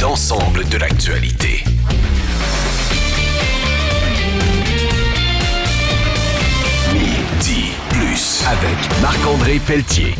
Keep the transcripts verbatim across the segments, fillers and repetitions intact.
d'ensemble de l'actualité. Midi plus avec Marc-André Pelletier.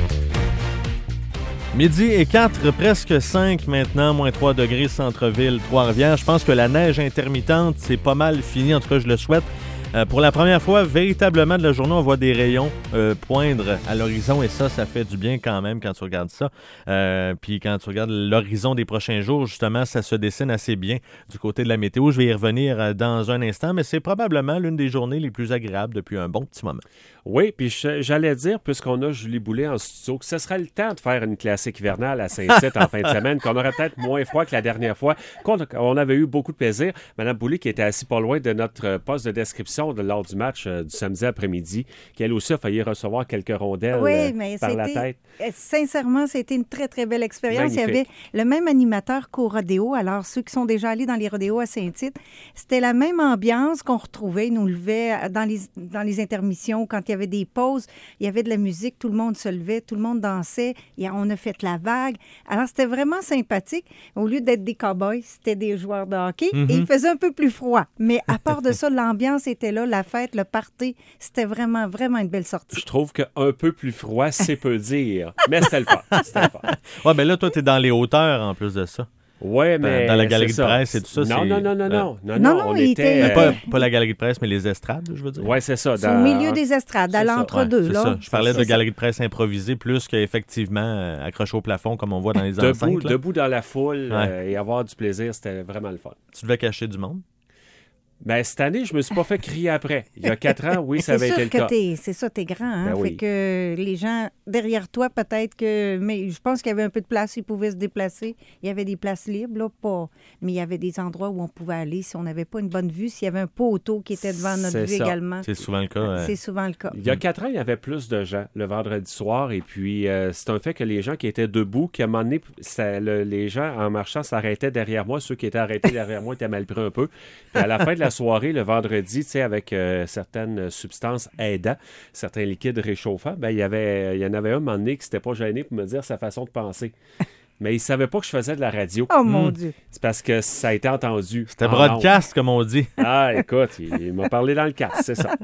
Midi et quatre, presque cinq maintenant, moins trois degrés, centre-ville, Trois-Rivières. Je pense que la neige intermittente, c'est pas mal fini, en tout cas je le souhaite. Euh, pour la première fois, véritablement de la journée, on voit des rayons euh, poindre à l'horizon et ça, ça fait du bien quand même quand tu regardes ça. Euh, puis quand tu regardes l'horizon des prochains jours, justement, ça se dessine assez bien du côté de la météo. Je vais y revenir euh, dans un instant, mais c'est probablement l'une des journées les plus agréables depuis un bon petit moment. Oui, puis j'allais dire, puisqu'on a Julie Boulet en studio, que ce serait le temps de faire une classique hivernale à Saint-Tite en fin de semaine, qu'on aurait peut-être moins froid que la dernière fois, qu'on on avait eu beaucoup de plaisir. Madame Boulet, qui était assise pas loin de notre poste de description de, lors du match euh, du samedi après-midi, qui elle aussi a failli recevoir quelques rondelles oui, euh, mais par la c'était, tête. Sincèrement, c'était une très, très belle expérience. Magnifique. Il y avait le même animateur qu'au rodéo. Alors, ceux qui sont déjà allés dans les rodéos à Saint-Tite, c'était la même ambiance qu'on retrouvait. Ils nous levaient dans les, dans les intermissions, quand il y avait des pauses. Il y avait de la musique, tout le monde se levait, tout le monde dansait. Et on a fait la vague. Alors, c'était vraiment sympathique. Au lieu d'être des cow-boys, c'était des joueurs de hockey. Mm-hmm. Et il faisait un peu plus froid. Mais à part de ça, l'ambiance était là, la fête, le party. C'était vraiment, vraiment une belle sortie. Je trouve qu'un peu plus froid, c'est peu dire. Mais c'était le fun. C'était le fun. Ouais, mais là, toi, t'es dans les hauteurs en plus de ça. Oui, mais. Dans, dans la galerie de presse et tout ça. Non, c'est... non, non, non, non. Non, non, non, on il était. était... Pas, pas la galerie de presse, mais les estrades, je veux dire. Oui, c'est ça. Dans... Au milieu des estrades, à l'entre-deux. Ouais, c'est là. ça. Je parlais c'est de ça. galerie de presse improvisée plus qu'effectivement euh, accroché au plafond, comme on voit dans les debout, enceintes. Là. Debout dans la foule ouais. euh, et avoir du plaisir, c'était vraiment le fun. Tu devais cacher du monde? Ben, cette année, je me suis pas fait crier après. Il y a quatre ans, oui, ça avait été le cas. T'es, c'est ça, t'es grand. Hein? Ben fait oui. que les gens derrière toi, peut-être que... Mais je pense qu'il y avait un peu de place, ils pouvaient se déplacer. Il y avait des places libres, là, pas... Mais il y avait des endroits où on pouvait aller si on n'avait pas une bonne vue, s'il y avait un poteau qui était devant notre C'est vue ça. également. C'est souvent le cas. Euh... C'est souvent le cas. Il y a quatre ans, il y avait plus de gens le vendredi soir. Et puis, euh, c'est un fait que les gens qui étaient debout, qu'à un moment donné, ça, le, les gens, en marchant, s'arrêtaient derrière moi. Ceux qui étaient arrêtés derrière moi étaient mal pris un peu. Puis à la fin de la soirée, le vendredi, tu sais, avec euh, certaines substances aidant, certains liquides réchauffants, ben, il y avait, il y en avait un, un moment donné qui s'était pas gêné pour me dire sa façon de penser. Mais il savait pas que je faisais de la radio. Oh mon mmh. Dieu! C'est parce que ça a été entendu. C'était broadcast, comme on dit. Ah, écoute, il, il m'a parlé dans le casque, c'est ça.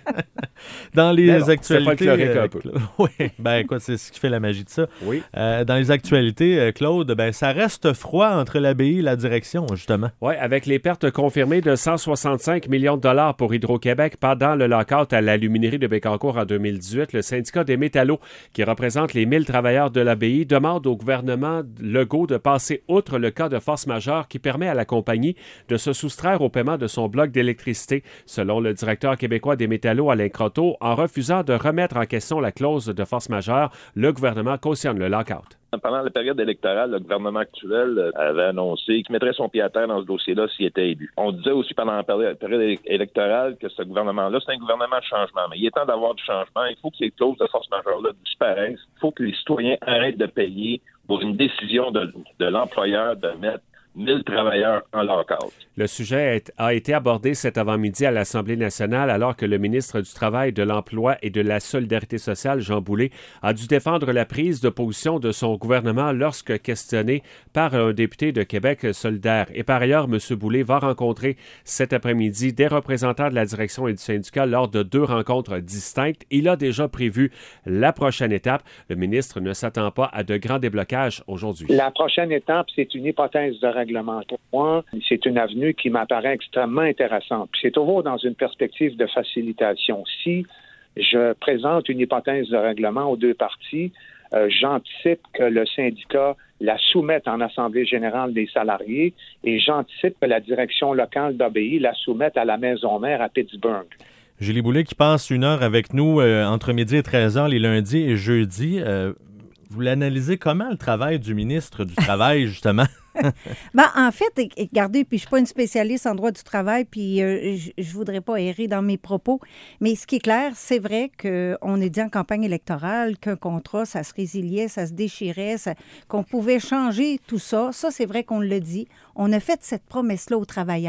Dans les bon, actualités... Euh, un peu. Cla... Oui, ben écoute, c'est ce qui fait la magie de ça. Oui. Euh, dans les actualités, Claude, ben ça reste froid entre l'abbaye et la direction, justement. Oui, avec les pertes confirmées de cent soixante-cinq millions de dollars pour Hydro-Québec pendant le lock-out à l'aluminerie de Bécancour en deux mille dix-huit, le syndicat des métallos, qui représente les mille travailleurs de l'abbaye, demande au gouvernement Legault de passer outre le cas de force majeure qui permet à la compagnie de se soustraire au paiement de son bloc d'électricité, selon le directeur québécois des métallos, Alain Croteau. En refusant de remettre en question la clause de force majeure, le gouvernement cautionne le lock-out. Pendant la période électorale, le gouvernement actuel avait annoncé qu'il mettrait son pied à terre dans ce dossier-là s'il était élu. On disait aussi pendant la période électorale que ce gouvernement-là, c'est un gouvernement de changement. Mais il est temps d'avoir du changement. Il faut que ces clauses de force majeure-là disparaissent. Il faut que les citoyens arrêtent de payer pour une décision de, de l'employeur de mettre mille travailleurs en lock-out. Le sujet a été abordé cet avant-midi à l'Assemblée nationale alors que le ministre du Travail, de l'Emploi et de la Solidarité sociale, Jean Boulet, a dû défendre la prise de position de son gouvernement lorsque questionné par un député de Québec solidaire. Et par ailleurs, M. Boulet va rencontrer cet après-midi des représentants de la direction et du syndicat lors de deux rencontres distinctes. Il a déjà prévu la prochaine étape. Le ministre ne s'attend pas à de grands déblocages aujourd'hui. La prochaine étape, c'est une hypothèse de réglementaire. C'est une avenue qui m'apparaît extrêmement intéressante. Puis c'est toujours dans une perspective de facilitation. Si je présente une hypothèse de règlement aux deux parties, euh, j'anticipe que le syndicat la soumette en Assemblée générale des salariés et j'anticipe que la direction locale d'A B I la soumette à la maison mère à Pittsburgh. Julie Boulet qui passe une heure avec nous euh, entre midi et treize heures les lundis et jeudis. Euh, vous l'analysez comment, le travail du ministre du Travail, justement? Ben, en fait, regardez, puis je ne suis pas une spécialiste en droit du travail, puis euh, je ne voudrais pas errer dans mes propos, mais ce qui est clair, c'est vrai qu'on est dit en campagne électorale qu'un contrat, ça se résiliait, ça se déchirait, ça, qu'on pouvait changer tout ça. Ça, c'est vrai qu'on l'a dit. On a fait cette promesse-là aux travailleurs.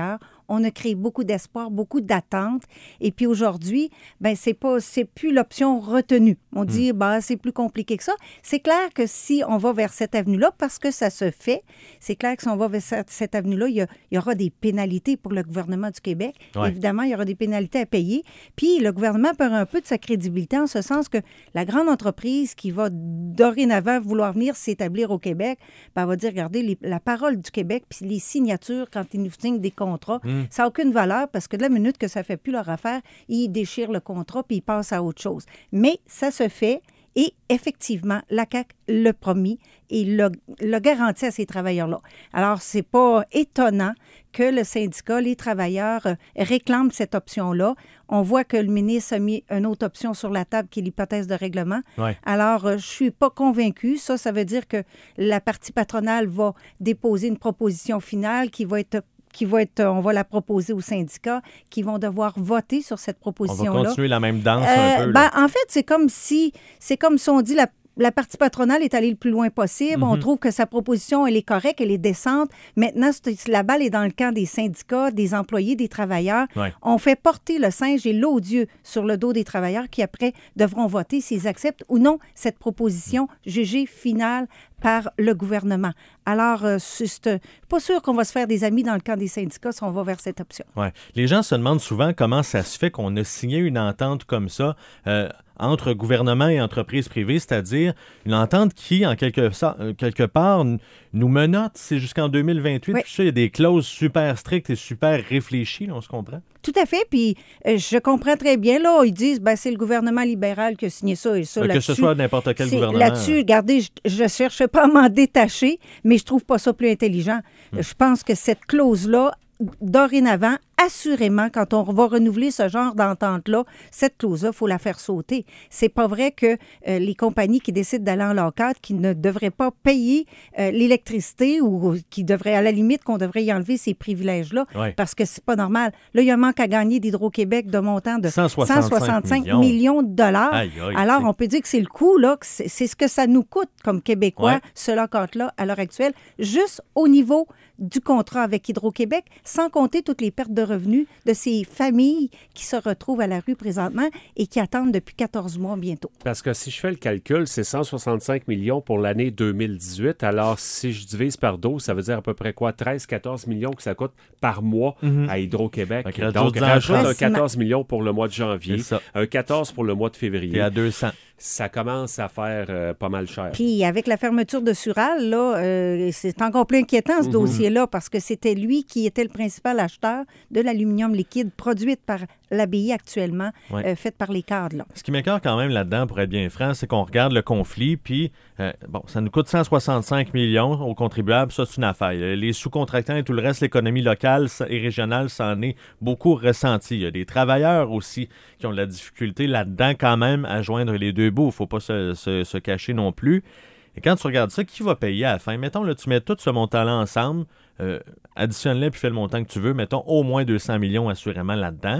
On a créé beaucoup d'espoir, beaucoup d'attentes. Et puis aujourd'hui, ben c'est pas, c'est plus l'option retenue. On dit, mmh. ben, c'est plus compliqué que ça. C'est clair que si on va vers cette avenue-là, parce que ça se fait, c'est clair que si on va vers cette, cette avenue-là, il y, a, il y aura des pénalités pour le gouvernement du Québec. Ouais. Évidemment, il y aura des pénalités à payer. Puis le gouvernement perd un peu de sa crédibilité en ce sens que la grande entreprise qui va dorénavant vouloir venir s'établir au Québec, ben, elle va dire, regardez, les, la parole du Québec, puis les signatures, quand ils nous signent des contrats, mmh. ça n'a aucune valeur parce que de la minute que ça ne fait plus leur affaire, ils déchirent le contrat puis ils passent à autre chose. Mais ça se fait et effectivement, la C A Q l'a promis et l'a, l'a garanti à ces travailleurs-là. Alors, c'est pas étonnant que le syndicat, les travailleurs euh, réclament cette option-là. On voit que le ministre a mis une autre option sur la table qui est l'hypothèse de règlement. Ouais. Alors, euh, je suis pas convaincue. Ça, ça veut dire que la partie patronale va déposer une proposition finale qui va être qui va être, on va la proposer aux syndicats, qui vont devoir voter sur cette proposition-là. On va continuer la même danse euh, un peu. Ben, en fait, c'est comme si, c'est comme si on dit la La partie patronale est allée le plus loin possible. Mm-hmm. On trouve que sa proposition, elle est correcte, elle est décente. Maintenant, c'est, la balle est dans le camp des syndicats, des employés, des travailleurs. Ouais. On fait porter le singe et l'odieux sur le dos des travailleurs qui, après, devront voter s'ils acceptent ou non cette proposition jugée finale par le gouvernement. Alors, euh, c'est, c'est pas sûr qu'on va se faire des amis dans le camp des syndicats si on va vers cette option. Ouais. Les gens se demandent souvent comment ça se fait qu'on a signé une entente comme ça euh, entre gouvernement et entreprise privée, c'est-à-dire une entente qui, en quelque, quelque part, nous menotte, c'est jusqu'en deux mille vingt-huit. Oui. Puis ça, il y a des clauses super strictes et super réfléchies, là, on se comprend? Tout à fait, puis euh, je comprends très bien, là, ils disent, ben c'est le gouvernement libéral qui a signé ça et ça ben, là-dessus. Que ce soit n'importe quel gouvernement. Là-dessus, regardez, je ne cherche pas à m'en détacher, mais je trouve pas ça plus intelligent. Hum. Je pense que cette clause-là, dorénavant, assurément, quand on va renouveler ce genre d'entente-là, cette clause-là, il faut la faire sauter. C'est pas vrai que euh, les compagnies qui décident d'aller en lock-out, qui ne devraient pas payer euh, l'électricité ou qui devraient, à la limite, qu'on devrait y enlever ces privilèges-là, ouais. parce que c'est pas normal. Là, il y a un manque à gagner d'Hydro-Québec de montant de cent soixante-cinq millions. millions de dollars. Aïe, aïe, Alors, c'est... on peut dire que c'est le coût, là, que c'est, c'est ce que ça nous coûte comme Québécois, ouais. ce lock-out-là, à l'heure actuelle, juste au niveau du contrat avec Hydro-Québec, sans compter toutes les pertes de revenus de ces familles qui se retrouvent à la rue présentement et qui attendent depuis quatorze mois bientôt. Parce que si je fais le calcul, c'est cent soixante-cinq millions pour l'année deux mille dix-huit. Alors, si je divise par douze, ça veut dire à peu près quoi? treize à quatorze millions que ça coûte par mois mm-hmm. à Hydro-Québec. Okay, donc, rajoute un quatorze millions pour le mois de janvier, un quatorze pour le mois de février. Et à deux cents. Ça commence à faire euh, pas mal cher. Puis avec la fermeture de Sural, là, euh, c'est encore plus inquiétant ce mm-hmm. dossier-là parce que c'était lui qui était le principal acheteur de l'aluminium liquide produite par l'A B I actuellement, ouais. euh, faite par les cadres. Là. Ce qui m'écoeure quand même là-dedans, pour être bien franc, c'est qu'on regarde le conflit, puis euh, bon, ça nous coûte cent soixante-cinq millions aux contribuables, ça c'est une affaire. Les sous-contractants et tout le reste, l'économie locale et régionale, ça en est beaucoup ressenti. Il y a des travailleurs aussi qui ont de la difficulté là-dedans quand même à joindre les deux bouts. Il ne faut pas se, se, se cacher non plus. Et quand tu regardes ça, qui va payer à la fin? Mettons, là, tu mets tout ce montant-là ensemble, euh, additionne-le puis fais le montant que tu veux. Mettons au moins deux cents millions assurément là-dedans.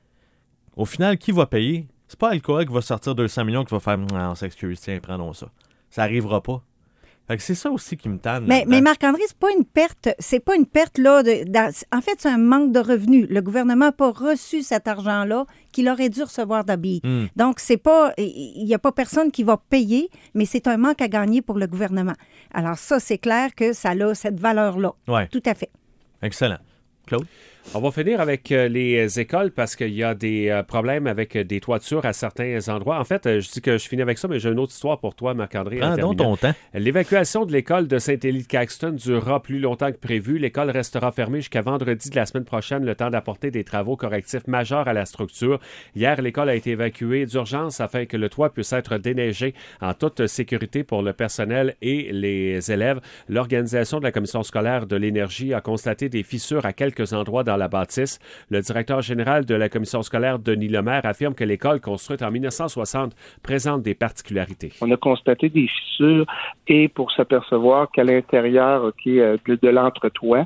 Au final, qui va payer? C'est pas Alcoa qui va sortir deux cents millions qui va faire « Ah, on s'excuse, tiens, prenons ça ». Ça n'arrivera pas. Fait que c'est ça aussi qui me tanne. Mais, mais Marc-André, c'est pas une perte, c'est pas une perte là. De, de, en fait, c'est un manque de revenus. Le gouvernement n'a pas reçu cet argent-là qu'il aurait dû recevoir d'A B I. Mm. Donc, c'est pas, il n'y a pas personne qui va payer, mais c'est un manque à gagner pour le gouvernement. Alors ça, c'est clair que ça a cette valeur-là. Ouais. Tout à fait. Excellent. Claude? On va finir avec euh, les écoles parce qu'il y a des euh, problèmes avec des toitures à certains endroits. En fait, euh, je dis que je finis avec ça, mais j'ai une autre histoire pour toi, Marc-André. Prends donc ton temps. L'évacuation de l'école de Saint-Élie-de-Caxton durera plus longtemps que prévu. L'école restera fermée jusqu'à vendredi de la semaine prochaine, le temps d'apporter des travaux correctifs majeurs à la structure. Hier, l'école a été évacuée d'urgence afin que le toit puisse être déneigé en toute sécurité pour le personnel et les élèves. L'organisation de la commission scolaire de l'énergie a constaté des fissures à quelques endroits dans la bâtisse. Le directeur général de la commission scolaire, Denis Lemaire, affirme que l'école construite en dix-neuf cent soixante présente des particularités. On a constaté des fissures et pour s'apercevoir qu'à l'intérieur okay, de, de l'entretoit,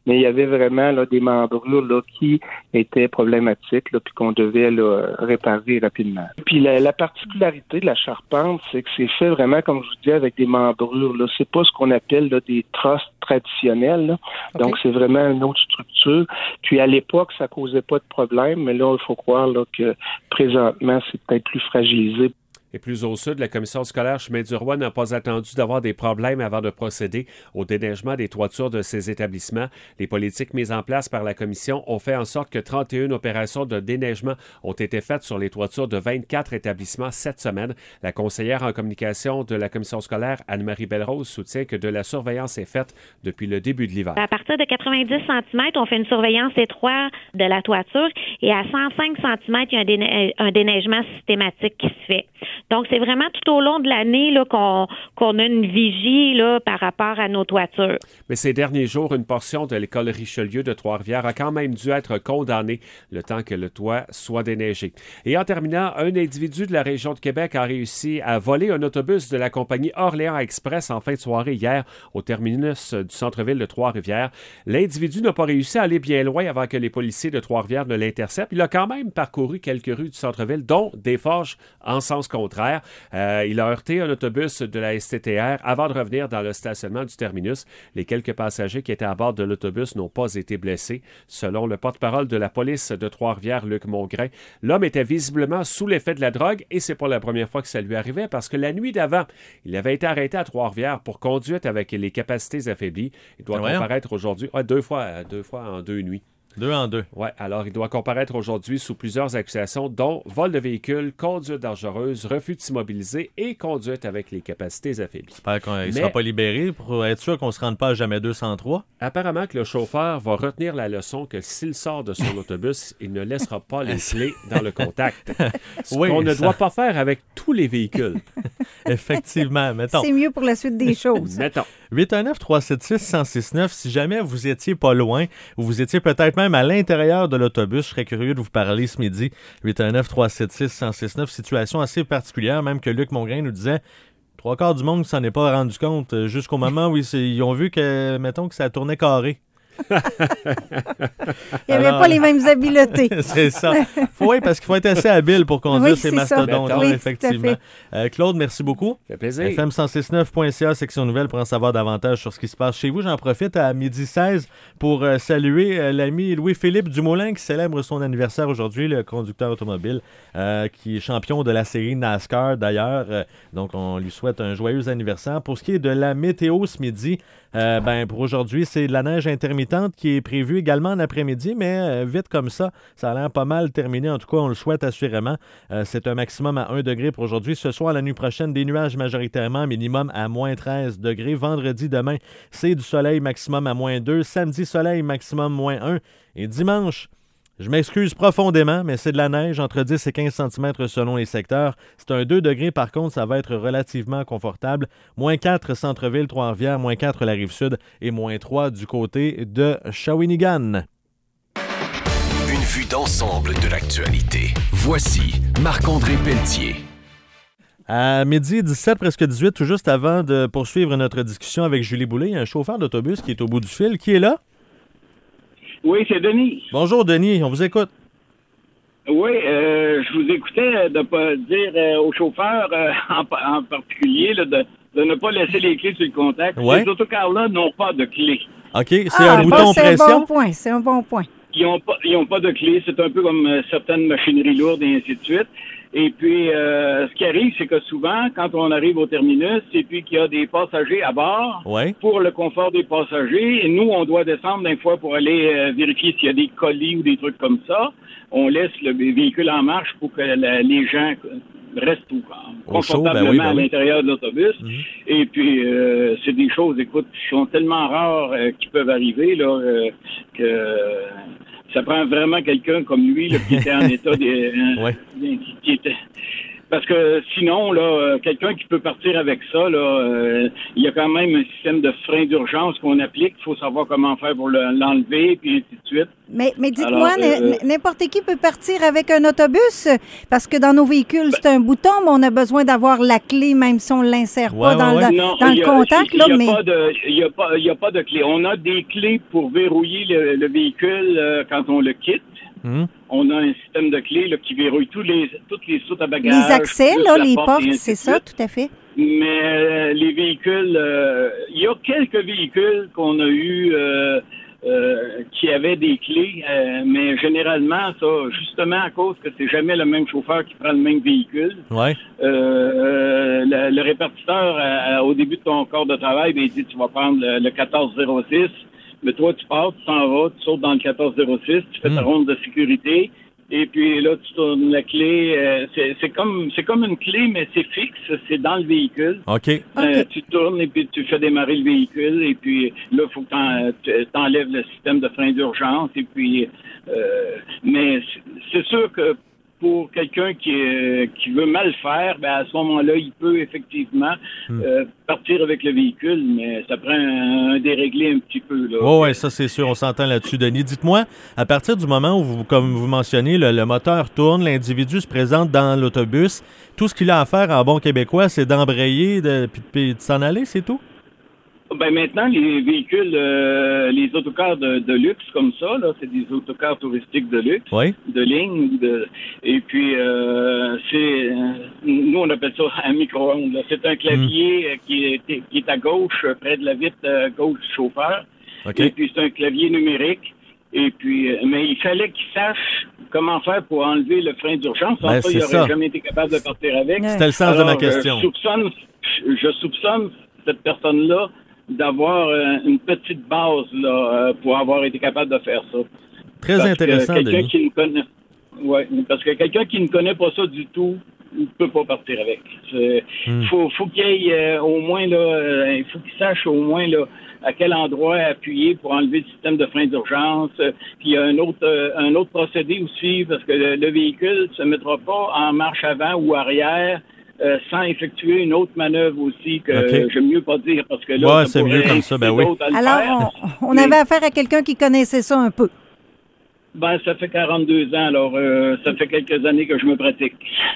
mais il y avait vraiment là, des membrures là, qui étaient problématiques, là, puis qu'on devait là, réparer rapidement. Puis la, la particularité de la charpente, c'est que c'est fait vraiment, comme je vous dis, avec des membrures. Là. C'est pas ce qu'on appelle là, des trosses traditionnelles. Là. Okay. Donc, c'est vraiment une autre structure. Puis à l'époque, ça causait pas de problème, mais là, il faut croire là, que présentement, c'est peut-être plus fragilisé. Et plus au sud, la commission scolaire Chemin-du-Roi n'a pas attendu d'avoir des problèmes avant de procéder au déneigement des toitures de ces établissements. Les politiques mises en place par la commission ont fait en sorte que trente et une opérations de déneigement ont été faites sur les toitures de vingt-quatre établissements cette semaine. La conseillère en communication de la commission scolaire, Anne-Marie Belrose, soutient que de la surveillance est faite depuis le début de l'hiver. À partir de quatre-vingt-dix centimètres, on fait une surveillance étroite de la toiture et à cent cinq centimètres, il y a un, déne- un déneigement systématique qui se fait. Donc, c'est vraiment tout au long de l'année là, qu'on, qu'on a une vigie là, par rapport à nos toitures. Mais ces derniers jours, une portion de l'école Richelieu de Trois-Rivières a quand même dû être condamnée le temps que le toit soit déneigé. Et en terminant, un individu de la région de Québec a réussi à voler un autobus de la compagnie Orléans Express en fin de soirée hier au terminus du centre-ville de Trois-Rivières. L'individu n'a pas réussi à aller bien loin avant que les policiers de Trois-Rivières ne l'interceptent. Il a quand même parcouru quelques rues du centre-ville, dont des Forges en sens contraire. Euh, il a heurté un autobus de la S T T R avant de revenir dans le stationnement du terminus. Les quelques passagers qui étaient à bord de l'autobus n'ont pas été blessés. Selon le porte-parole de la police de Trois-Rivières, Luc Mongrain, l'homme était visiblement sous l'effet de la drogue et c'est pas la première fois que ça lui arrivait parce que la nuit d'avant, il avait été arrêté à Trois-Rivières pour conduite avec les capacités affaiblies. Il doit ouais, comparaître aujourd'hui ah, deux fois, deux fois en deux nuits. Deux en deux. Oui, alors il doit comparaître aujourd'hui sous plusieurs accusations, dont vol de véhicule, conduite dangereuse, refus de s'immobiliser et conduite avec les capacités affaiblies. J'espère qu'il ne sera pas libéré pour être sûr qu'on ne se rende pas à jamais deux cent trois. Apparemment que le chauffeur va retenir la leçon que s'il sort de son autobus, il ne laissera pas les clés dans le contact. Ce oui, qu'on ne ça... doit pas faire avec tous les véhicules. Effectivement, mettons. C'est mieux pour la suite des choses. Mettons. huit un neuf, trois sept six, un zéro six neuf, si jamais vous étiez pas loin ou vous étiez peut-être même à l'intérieur de l'autobus, je serais curieux de vous parler ce midi. huit un neuf, trois sept six, un zéro six neuf, situation assez particulière, même que Luc Mongrain nous disait trois quarts du monde ne s'en est pas rendu compte jusqu'au moment où ils, ils ont vu que, mettons, que ça tournait carré. Il n'y avait Alors, pas les mêmes habiletés. C'est ça. Faut, oui, parce qu'il faut être assez habile pour conduire oui, ces mastodontes-là, oui, effectivement. Euh, Claude, merci beaucoup. Ça fait plaisir. F M cent six neuf point C A, section nouvelle, pour en savoir davantage sur ce qui se passe chez vous. J'en profite à midi seize pour euh, saluer euh, l'ami Louis-Philippe Dumoulin qui célèbre son anniversaire aujourd'hui, le conducteur automobile euh, qui est champion de la série NASCAR d'ailleurs. Euh, donc, on lui souhaite un joyeux anniversaire. Pour ce qui est de la météo ce midi, euh, ben, pour aujourd'hui, c'est de la neige intermittente qui est prévue également en après-midi, mais euh, vite comme ça, ça a l'air pas mal terminé. En tout cas, on le souhaite assurément. Euh, c'est un maximum à un degré pour aujourd'hui. Ce soir, la nuit prochaine, des nuages majoritairement, minimum à moins treize degrés. Vendredi, demain, c'est du soleil maximum à moins deux. Samedi, soleil maximum moins un. Et dimanche, je m'excuse profondément, mais c'est de la neige entre dix et quinze centimètres selon les secteurs. C'est un deux degrés, par contre, ça va être relativement confortable. Moins quatre, centre-ville, Trois-Rivières, moins quatre, la Rive-Sud et moins trois du côté de Shawinigan. Une vue d'ensemble de l'actualité. Voici Marc-André Pelletier. À midi dix-sept, presque dix-huit, tout juste avant de poursuivre notre discussion avec Julie Boulay, il y a un chauffeur d'autobus qui est au bout du fil. Qui est là? Oui, c'est Denis. Bonjour, Denis. On vous écoute. Oui, euh, je vous écoutais de pas dire euh, aux chauffeurs, euh, en, en particulier, là, de, de ne pas laisser les clés sur le contact. Ouais. Les autocars-là n'ont pas de clés. OK, c'est ah, un bouton bon, c'est pression. C'est un bon point, c'est un bon point. Ils n'ont pas, ils ont pas de clés. C'est un peu comme euh, certaines machineries lourdes et ainsi de suite. Et puis, euh, ce qui arrive, c'est que souvent, quand on arrive au terminus, et puis qu'il y a des passagers à bord, ouais. pour le confort des passagers, et nous, on doit descendre d'un fois pour aller euh, vérifier s'il y a des colis ou des trucs comme ça. On laisse le véhicule en marche pour que la, les gens restent tout, confortablement chaud, ben oui, ben oui. à l'intérieur de l'autobus. Mm-hmm. Et puis, euh, c'est des choses, écoute, qui sont tellement rares euh, qui peuvent arriver, là, euh, que... Ça prend vraiment quelqu'un comme lui là, qui était en état de, euh, ouais. qui, qui était Parce que sinon, là, quelqu'un qui peut partir avec ça, là, euh, il y a quand même un système de frein d'urgence qu'on applique. Il faut savoir comment faire pour le, l'enlever, puis ainsi de suite. Mais, mais dites-moi, Alors, euh, n'importe qui peut partir avec un autobus? Parce que dans nos véhicules, c'est un bouton, mais on a besoin d'avoir la clé, même si on ne l'insère Ouais, pas ouais, dans, ouais. le, non, dans il y le a- contact. Il Là, n'y a, mais... pas de- il y a, pas- il y a pas de clé. On a des clés pour verrouiller le, le véhicule euh, quand on le quitte. Hum. On a un système de clés là, qui verrouille tous les, toutes les soutes à bagages. Les accès, plus là, la les porte portes, et ainsi c'est de ça, suite. tout à fait. Mais euh, les véhicules, euh, il y a quelques véhicules qu'on a eu euh, euh, qui avaient des clés, euh, mais généralement, ça, justement à cause que c'est jamais le même chauffeur qui prend le même véhicule. Ouais. Euh, euh, le, le répartiteur, à- à- au début de ton corps de travail, ben, il dit tu vas prendre le, le quatorze zéro six, mais toi tu pars, tu t'en vas, tu sautes dans le quatorze zéro six, tu fais ta Mm. ronde de sécurité. Et puis là, tu tournes la clé. euh, c'est, c'est comme c'est comme une clé, mais c'est fixe. C'est dans le véhicule. OK. Euh, tu tournes et puis tu fais démarrer le véhicule. Et puis là, il faut que t'en- tu t'enlèves le système de frein d'urgence. Et puis, euh, mais c'est, c'est sûr que pour quelqu'un qui, euh, qui veut mal faire, ben à ce moment-là, il peut effectivement Hmm. euh, partir avec le véhicule, mais ça prend un, un déréglé un petit peu. Là. Oui, ouais, ça c'est sûr, on s'entend là-dessus, Denis. Dites-moi, à partir du moment où, vous, comme vous mentionnez, le, le moteur tourne, l'individu se présente dans l'autobus, tout ce qu'il a à faire en bon québécois, c'est d'embrayer de, puis, puis de s'en aller, c'est tout? Ben maintenant, les véhicules, euh, les autocars de, de luxe comme ça, là, c'est des autocars touristiques de luxe, Oui. de ligne, de, et puis euh, c'est, euh, nous on appelle ça un micro-ondes. là. C'est un clavier euh, qui, est, qui est à gauche, euh, près de la vitre euh, gauche du chauffeur, OK. et puis c'est un clavier numérique. Et puis, euh, mais il fallait qu'il sache comment faire pour enlever le frein d'urgence. Sans Ben, ça, il c'est n'aurait ça. jamais été capable de partir avec. Ouais. C'était le sens de ma Alors, question. Je soupçonne, je soupçonne cette personne-là d'avoir euh, une petite base là, euh, pour avoir été capable de faire ça. Très Parce intéressant, que quelqu'un Denis. qui ne connaît, ouais, parce que quelqu'un qui ne connaît pas ça du tout, il ne peut pas partir avec. Il Hmm. faut, faut qu'il y ait euh, au moins là, euh, il faut qu'il sache au moins là à quel endroit appuyer pour enlever le système de frein d'urgence. Euh, Puis il y a un autre, euh, un autre procédé aussi, parce que le, le véhicule se mettra pas en marche avant ou arrière. Euh, sans effectuer une autre manœuvre aussi que OK. j'aime mieux pas dire parce que là, Ouais, ça c'est pourrait mieux comme ça, ben inciter oui. d'autres à le Alors, faire. on, on Mais- avait affaire à quelqu'un qui connaissait ça un peu. Ben, ça fait quarante-deux ans, alors euh, ça fait quelques années que je me pratique.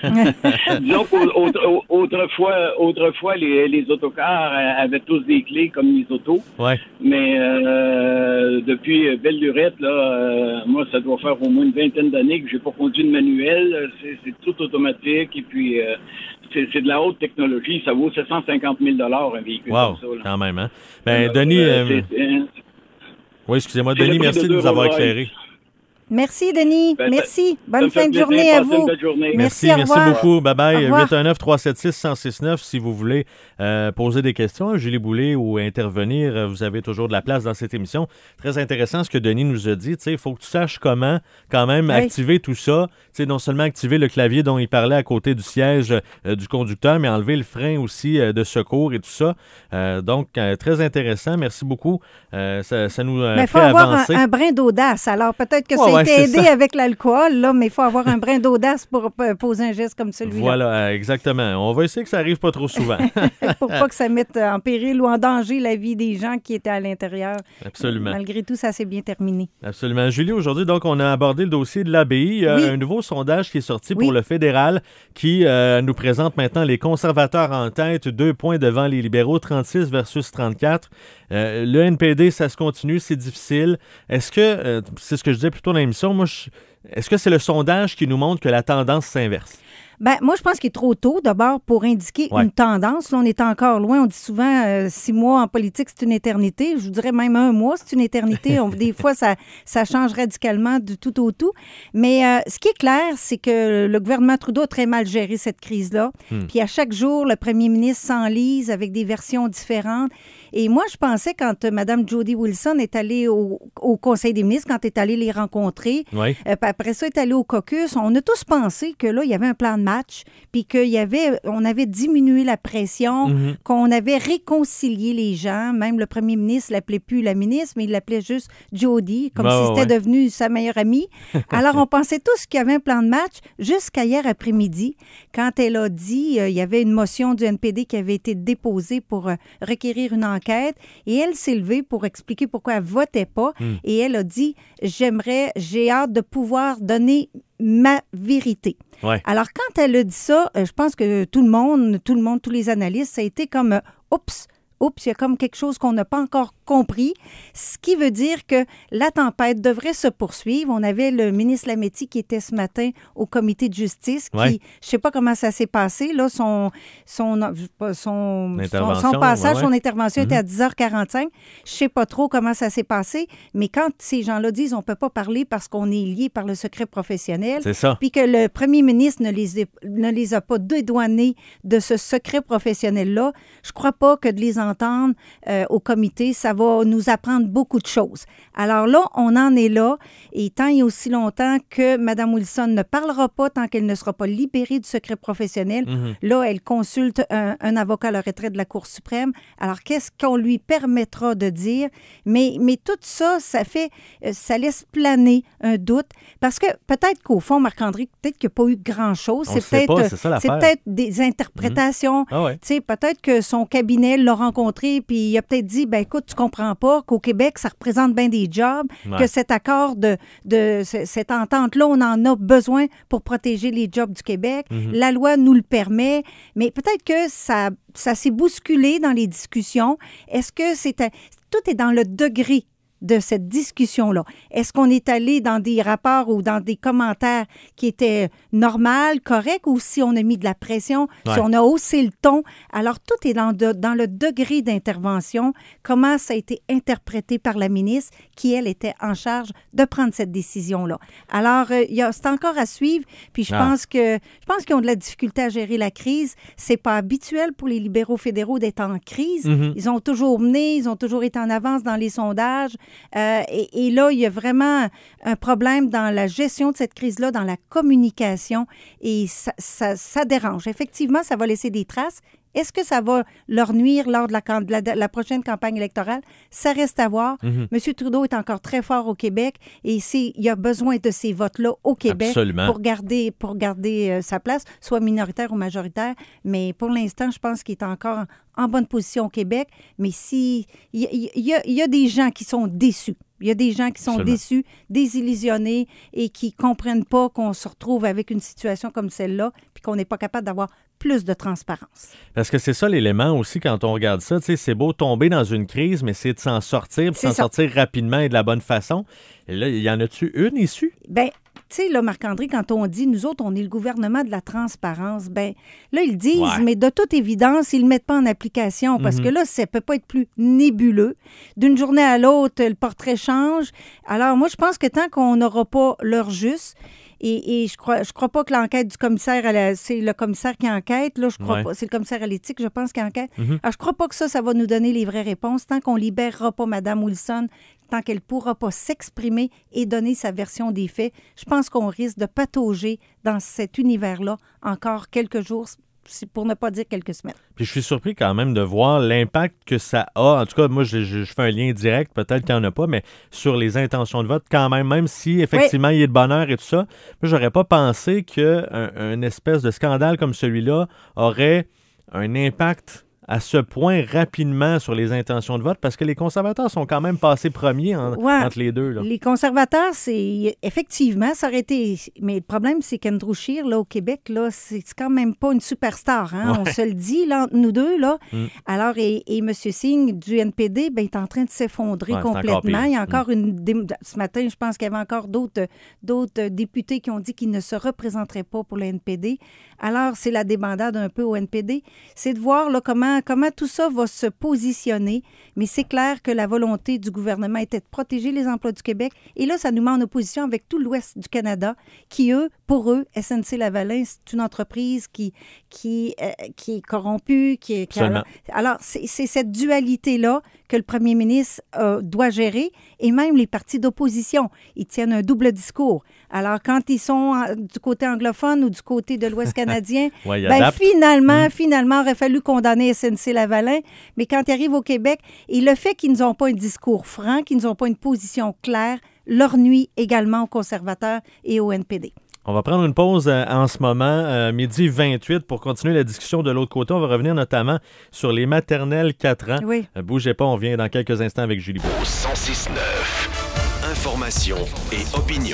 Disons qu'autrefois, autrefois, les, les autocars euh, avaient tous des clés comme les autos, Ouais. mais euh, depuis belle lurette, là, euh, moi, ça doit faire au moins une vingtaine d'années que j'ai pas conduit de manuel. C'est, c'est tout automatique et puis euh, c'est, c'est de la haute technologie. Ça vaut sept cent cinquante mille dollars un véhicule Wow, comme ça. Là. quand même, hein? Ben, Euh, Denis, euh, euh, c'est- c'est- oui, excusez-moi, c'est le Denis, prix merci de de nous deux avoir Rolls-Royce. éclairé. Merci, Denis. Ben, ça- Merci. ça Bonne me fait fin de plaisir. journée à Passez vous. une belle journée. Merci, Merci, au merci revoir. beaucoup. Bye-bye. Au revoir. huit un neuf, trois sept six, un zéro six neuf si vous voulez euh, poser des questions à Julie Boulay ou intervenir. euh, Vous avez toujours de la place dans cette émission. Très intéressant ce que Denis nous a dit. Il faut que tu saches comment quand même Oui. activer tout ça. T'sais, non seulement activer le clavier dont il parlait à côté du siège euh, du conducteur, mais enlever le frein aussi euh, de secours et tout ça. Euh, donc, euh, très intéressant. Merci beaucoup. Euh, ça, ça nous euh, Mais il fait faut avoir un, avancer. un brin d'audace. Alors, peut-être que Ouais, ça a ouais, été c'est aidé ça. avec l'alcool, là, mais il faut avoir un brin d'audace pour euh, poser un geste comme celui-là. Voilà, euh, exactement. On va essayer que ça arrive pas trop souvent. Pour pas que ça mette en péril ou en danger la vie des gens qui étaient à l'intérieur. Absolument. Malgré tout, ça s'est bien terminé. Absolument. Julie, aujourd'hui, donc, on a abordé le dossier de l'A B I. Il y a Oui. un nouveau sondage qui est sorti Oui. pour le fédéral qui euh, nous présente maintenant les conservateurs en tête, deux points devant les libéraux, trente-six versus trente-quatre. Euh, le N P D, ça se continue, c'est difficile. Est-ce que, euh, c'est ce que je disais plus tôt dans l'émission, moi, je- est-ce que c'est le sondage qui nous montre que la tendance s'inverse? Ben, moi, je pense qu'il est trop tôt, d'abord, pour indiquer Ouais. une tendance. Là, on est encore loin. On dit souvent euh, six mois en politique, c'est une éternité. Je vous dirais même un mois, c'est une éternité. On- des fois, ça, ça change radicalement du tout au tout. Mais euh, ce qui est clair, c'est que le gouvernement Trudeau a très mal géré cette crise-là. Hmm. Puis à chaque jour, le premier ministre s'enlise avec des versions différentes. Et moi, je pensais, quand euh, Mme Jody Wilson est allée au, au Conseil des ministres, quand elle est allée les rencontrer, Oui. euh, puis après ça, elle est allée au caucus, on a tous pensé que là, il y avait un plan de match, puis qu'il y avait, on avait diminué la pression, mm-hmm. qu'on avait réconcilié les gens. Même le premier ministre ne l'appelait plus la ministre, mais il l'appelait juste Jody, comme oh, si c'était ouais. devenu sa meilleure amie. Alors, on pensait tous qu'il y avait un plan de match jusqu'à hier après-midi, quand elle a dit, euh, il y avait une motion du N P D qui avait été déposée pour euh, requérir une enquête, et elle s'est levée pour expliquer pourquoi elle ne votait pas, mm. et elle a dit, j'aimerais, j'ai hâte de pouvoir donner ma vérité. Ouais. Alors, quand elle a dit ça, euh, je pense que tout le monde, tout le monde, tous les analystes, ça a été comme, euh, oups, oups, il y a comme quelque chose qu'on n'a pas encore compris, ce qui veut dire que la tempête devrait se poursuivre. On avait le ministre Lametti qui était ce matin au comité de justice, qui, ouais. je ne sais pas comment ça s'est passé, là, son, son, son, son, son passage, ouais, son ouais. intervention mm-hmm. était à dix heures quarante-cinq. Je ne sais pas trop comment ça s'est passé, mais quand ces gens-là disent on ne peut pas parler parce qu'on est lié par le secret professionnel, c'est ça. Puis que le premier ministre ne les, a, ne les a pas dédouanés de ce secret professionnel-là, je ne crois pas que de les entendre euh, au comité, ça va nous apprendre beaucoup de choses. Alors là, on en est là, et tant et aussi longtemps que Mme Wilson ne parlera pas, tant qu'elle ne sera pas libérée du secret professionnel, mm-hmm. là, elle consulte un, un avocat à la retraite de la Cour suprême. Alors, qu'est-ce qu'on lui permettra de dire? Mais, mais tout ça, ça fait, ça laisse planer un doute, parce que peut-être qu'au fond, Marc-André, peut-être qu'il n'y a pas eu grand-chose. On c'est sait peut-être, pas, c'est ça l'affaire. C'est peut-être des interprétations. Mm-hmm. Ah ouais. Tu sais, peut-être que son cabinet l'a rencontré, puis il a peut-être dit, ben écoute, tu comprends pas qu'au Québec, ça représente bien des jobs, ouais. que cet accord de, de cette entente-là, on en a besoin pour protéger les jobs du Québec. Mm-hmm. La loi nous le permet, mais peut-être que ça, ça s'est bousculé dans les discussions. Est-ce que c'était... Tout est dans le degré de cette discussion-là. Est-ce qu'on est allé dans des rapports ou dans des commentaires qui étaient normaux, corrects, ou si on a mis de la pression, ouais. si on a haussé le ton? Alors, tout est dans, de, dans le degré d'intervention, comment ça a été interprété par la ministre qui, elle, était en charge de prendre cette décision-là. Alors, euh, y a, c'est encore à suivre, puis je ah. pense que je pense qu'ils ont de la difficulté à gérer la crise. C'est pas habituel pour les libéraux fédéraux d'être en crise. Mm-hmm. Ils ont toujours mené, ils ont toujours été en avance dans les sondages. Euh, et, et là, il y a vraiment un problème dans la gestion de cette crise-là, dans la communication, et ça, ça, ça dérange. Effectivement, ça va laisser des traces. Est-ce que ça va leur nuire lors de la, de la, de la prochaine campagne électorale? Ça reste à voir. Mm-hmm. M. Trudeau est encore très fort au Québec, et c'est, il a besoin de ces votes-là au Québec Absolument. pour garder, pour garder euh, sa place, soit minoritaire ou majoritaire. Mais pour l'instant, je pense qu'il est encore en, en bonne position au Québec. Mais si il y, y, y, y a des gens qui sont déçus. Il y a des gens qui sont Absolument. déçus, désillusionnés, et qui ne comprennent pas qu'on se retrouve avec une situation comme celle-là, puis qu'on n'est pas capable d'avoir plus de transparence. Parce que c'est ça l'élément aussi quand on regarde ça. Tu sais, c'est beau tomber dans une crise, mais c'est de s'en sortir, puis s'en ça. sortir rapidement et de la bonne façon. Et là, y en a-tu une issue? Bien, tu sais, là, Marc-André, quand on dit, nous autres, on est le gouvernement de la transparence, bien, là, ils disent, ouais. mais de toute évidence, ils ne le mettent pas en application, parce mm-hmm. que là, ça ne peut pas être plus nébuleux. D'une journée à l'autre, le portrait change. Alors, moi, je pense que tant qu'on n'aura pas l'heure juste, Et, et je crois, je crois pas que l'enquête du commissaire, à la, c'est le commissaire qui enquête, là, je crois ouais. pas, c'est le commissaire à l'éthique, je pense, qui enquête. Mm-hmm. Alors, je crois pas que ça, ça va nous donner les vraies réponses, tant qu'on libérera pas Mme Wilson, tant qu'elle pourra pas s'exprimer et donner sa version des faits. Je pense qu'on risque de patauger dans cet univers-là encore quelques jours, pour ne pas dire quelques semaines. Puis je suis surpris quand même de voir l'impact que ça a. En tout cas, moi, je, je, je fais un lien direct, peut-être qu'il n'y en a pas, mais sur les intentions de vote quand même, même si effectivement oui. il y a de bonheur et tout ça, moi, j'aurais pas pensé qu'un un espèce de scandale comme celui-là aurait un impact à ce point rapidement sur les intentions de vote, parce que les conservateurs sont quand même passés premiers en, ouais, entre les deux. Là. Les conservateurs, c'est effectivement, ça aurait été... Mais le problème, c'est qu'Andrew Scheer, là, au Québec, là, c'est quand même pas une superstar. Hein? Ouais. On se le dit, là, entre nous deux. Là. Mm. Alors, et, et M. Singh, du N P D, ben, est en train de s'effondrer ouais, complètement. Il y a encore mm. une... Dé... Ce matin, je pense qu'il y avait encore d'autres, d'autres députés qui ont dit qu'ils ne se représenteraient pas pour le N P D. Alors, c'est la débandade un peu au N P D. C'est de voir là, comment comment, comment tout ça va se positionner. Mais c'est clair que la volonté du gouvernement était de protéger les emplois du Québec. Et là, ça nous met en opposition avec tout l'ouest du Canada, qui, eux, pour eux, S N C-Lavalin, c'est une entreprise qui, qui, euh, qui est corrompue. Qui est, qui a, alors, c'est, c'est cette dualité-là que le premier ministre euh, doit gérer, et même les partis d'opposition. Ils tiennent un double discours. Alors, quand ils sont en, du côté anglophone ou du côté de l'Ouest canadien, ouais, ben, finalement, mmh. finalement, il aurait fallu condamner S N C-Lavalin. Mais quand ils arrivent au Québec, et le fait qu'ils n'ont pas un discours franc, qu'ils n'ont pas une position claire, leur nuit également aux conservateurs et au N P D. On va prendre une pause euh, en ce moment, euh, midi vingt-huit, pour continuer la discussion de l'autre côté. On va revenir notamment sur les maternelles quatre ans. Oui. Euh, bougez pas, on vient dans quelques instants avec Julie Bourg. Au cent six neuf, information et opinion.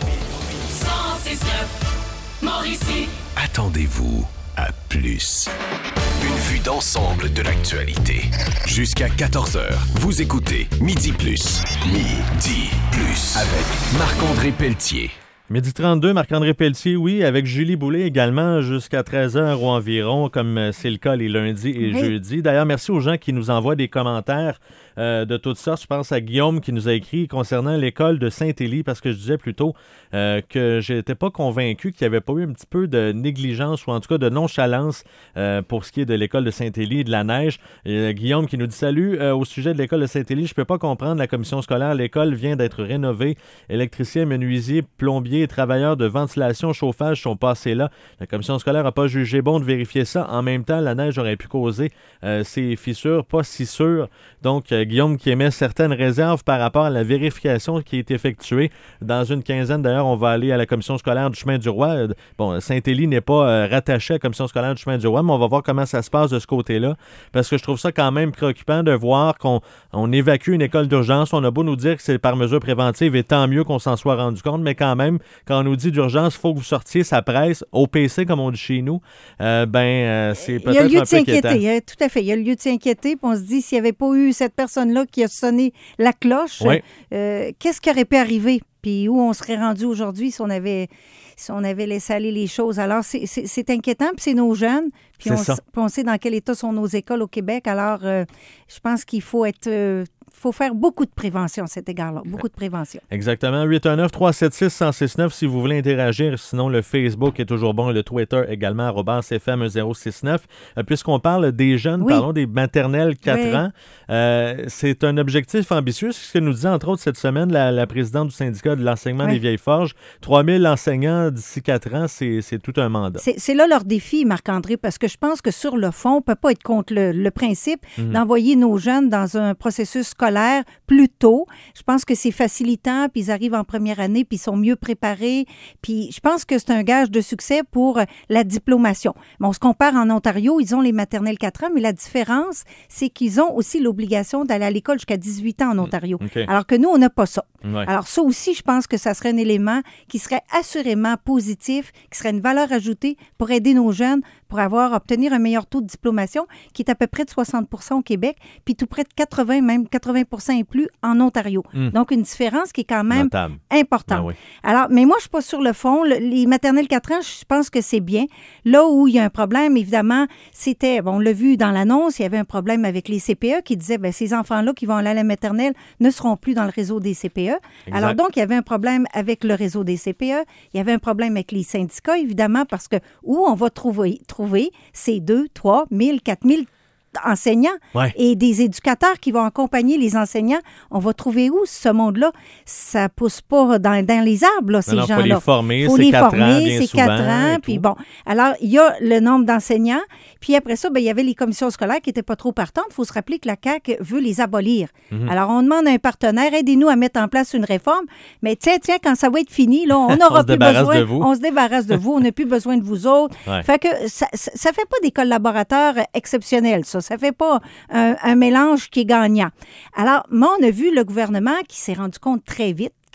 cent six neuf, Mauricie. Attendez-vous à plus. Une vue d'ensemble de l'actualité. Jusqu'à quatorze heures, vous écoutez Midi Plus. Midi Plus avec Marc-André Pelletier. Midi trente-deux, Marc-André Pelletier, oui, avec Julie Boulay également jusqu'à treize heures ou environ, comme c'est le cas les lundis et oui. jeudis. D'ailleurs, merci aux gens qui nous envoient des commentaires euh, de toutes sortes. Je pense à Guillaume qui nous a écrit concernant l'école de Saint-Élie, parce que je disais plutôt euh, que je n'étais pas convaincu qu'il n'y avait pas eu un petit peu de négligence ou en tout cas de nonchalance euh, pour ce qui est de l'école de Saint-Élie et de la neige. Et, euh, Guillaume qui nous dit « Salut, euh, au sujet de l'école de Saint-Élie, je ne peux pas comprendre la commission scolaire. L'école vient d'être rénovée. Électriciens, menuisiers, plombiers et travailleurs de ventilation, chauffage sont passés là. La commission scolaire n'a pas jugé bon de vérifier ça. En même temps, la neige aurait pu causer euh, ces fissures, pas si sûr. » Donc, euh, Guillaume qui émet certaines réserves par rapport à la vérification qui est effectuée. Dans une quinzaine, d'ailleurs, on va aller à la commission scolaire du Chemin du Roi. Bon, Saint-Élie n'est pas euh, rattaché à la commission scolaire du Chemin du Roi, mais on va voir comment ça se passe de ce côté-là, parce que je trouve ça quand même préoccupant de voir qu'on on évacue une école d'urgence. On a beau nous dire que c'est par mesure préventive, et tant mieux qu'on s'en soit rendu compte, mais quand même, quand on nous dit d'urgence, il faut que vous sortiez, ça presse, au P C, comme on dit chez nous, euh, ben, euh, c'est peut-être un peu inquiétant. Il y a lieu de s'inquiéter, tout à fait. Il y a lieu de s'inquiéter, puis on se dit, s'il n'y avait pas eu cette personne-là qui a sonné la cloche, oui. euh, qu'est-ce qui aurait pu arriver? Puis où on serait rendu aujourd'hui si on avait, si on avait laissé aller les choses. Alors, c'est, c'est, c'est inquiétant, puis c'est nos jeunes, puis on, puis on sait dans quel état sont nos écoles au Québec. Alors, euh, je pense qu'il faut être... Euh, faut faire beaucoup de prévention à cet égard-là, beaucoup de prévention. Exactement. huit un neuf, trois sept six, un zéro six neuf si vous voulez interagir. Sinon, le Facebook est toujours bon, le Twitter également, arobase F M zéro six neuf. Euh, puisqu'on parle des jeunes, oui. parlons des maternelles quatre oui. ans. Euh, c'est un objectif ambitieux. C'est ce que nous dit, entre autres, cette semaine, la, la présidente du syndicat de l'enseignement oui. des Vieilles Forges. trois mille enseignants d'ici quatre ans, c'est, c'est tout un mandat. C'est, c'est là leur défi, Marc-André, parce que je pense que sur le fond, on ne peut pas être contre le, le principe mmh. d'envoyer nos jeunes dans un processus scolaire plus tôt. Je pense que c'est facilitant, puis ils arrivent en première année, puis ils sont mieux préparés. Puis je pense que c'est un gage de succès pour la diplomation. Bon, on se compare en Ontario, ils ont les maternelles quatre ans, mais la différence, c'est qu'ils ont aussi l'obligation d'aller à l'école jusqu'à dix-huit ans en Ontario. Okay. Alors que nous, on n'a pas ça. Ouais. Alors ça aussi, je pense que ça serait un élément qui serait assurément positif, qui serait une valeur ajoutée pour aider nos jeunes pour avoir, obtenir un meilleur taux de diplomation, qui est à peu près de soixante pour cent au Québec, puis tout près de quatre-vingts, même quatre-vingts pour cent et plus en Ontario. Mmh. Donc, une différence qui est quand même Notable. importante. Ah oui. Alors, mais moi, je ne suis pas sur le fond. Le, les maternelles quatre ans, je pense que c'est bien. Là où il y a un problème, évidemment, c'était, bon, on l'a vu dans l'annonce, il y avait un problème avec les C P E qui disaient, bien, ces enfants-là qui vont aller à la maternelle ne seront plus dans le réseau des C P E. Exact. Alors, donc, il y avait un problème avec le réseau des C P E. Il y avait un problème avec les syndicats, évidemment, parce que où on va trouver, trouver ces deux, trois mille, quatre mille enseignants ouais. et des éducateurs qui vont accompagner les enseignants. On va trouver où ce monde-là? Ça pousse pas dans, dans les arbres, là, ces non, non, gens-là. Il faut les former, faut c'est les quatre former, ans, bien c'est souvent. quatre ans, puis bon. Alors, il y a le nombre d'enseignants, puis après ça, ben, il y avait les commissions scolaires qui n'étaient pas trop partantes. Il faut se rappeler que la C A Q veut les abolir. Mm-hmm. Alors, on demande à un partenaire, aidez-nous à mettre en place une réforme, mais tiens, tiens, quand ça va être fini, là, on n'aura plus besoin. De vous. On se débarrasse de vous, on n'a plus besoin de vous autres. Ouais. Fait que ça ne fait pas des collaborateurs exceptionnels, ça. Ça fait pas Un, un mélange qui est gagnant. Alors, moi, on a vu le gouvernement qui s'est rendu compte très vite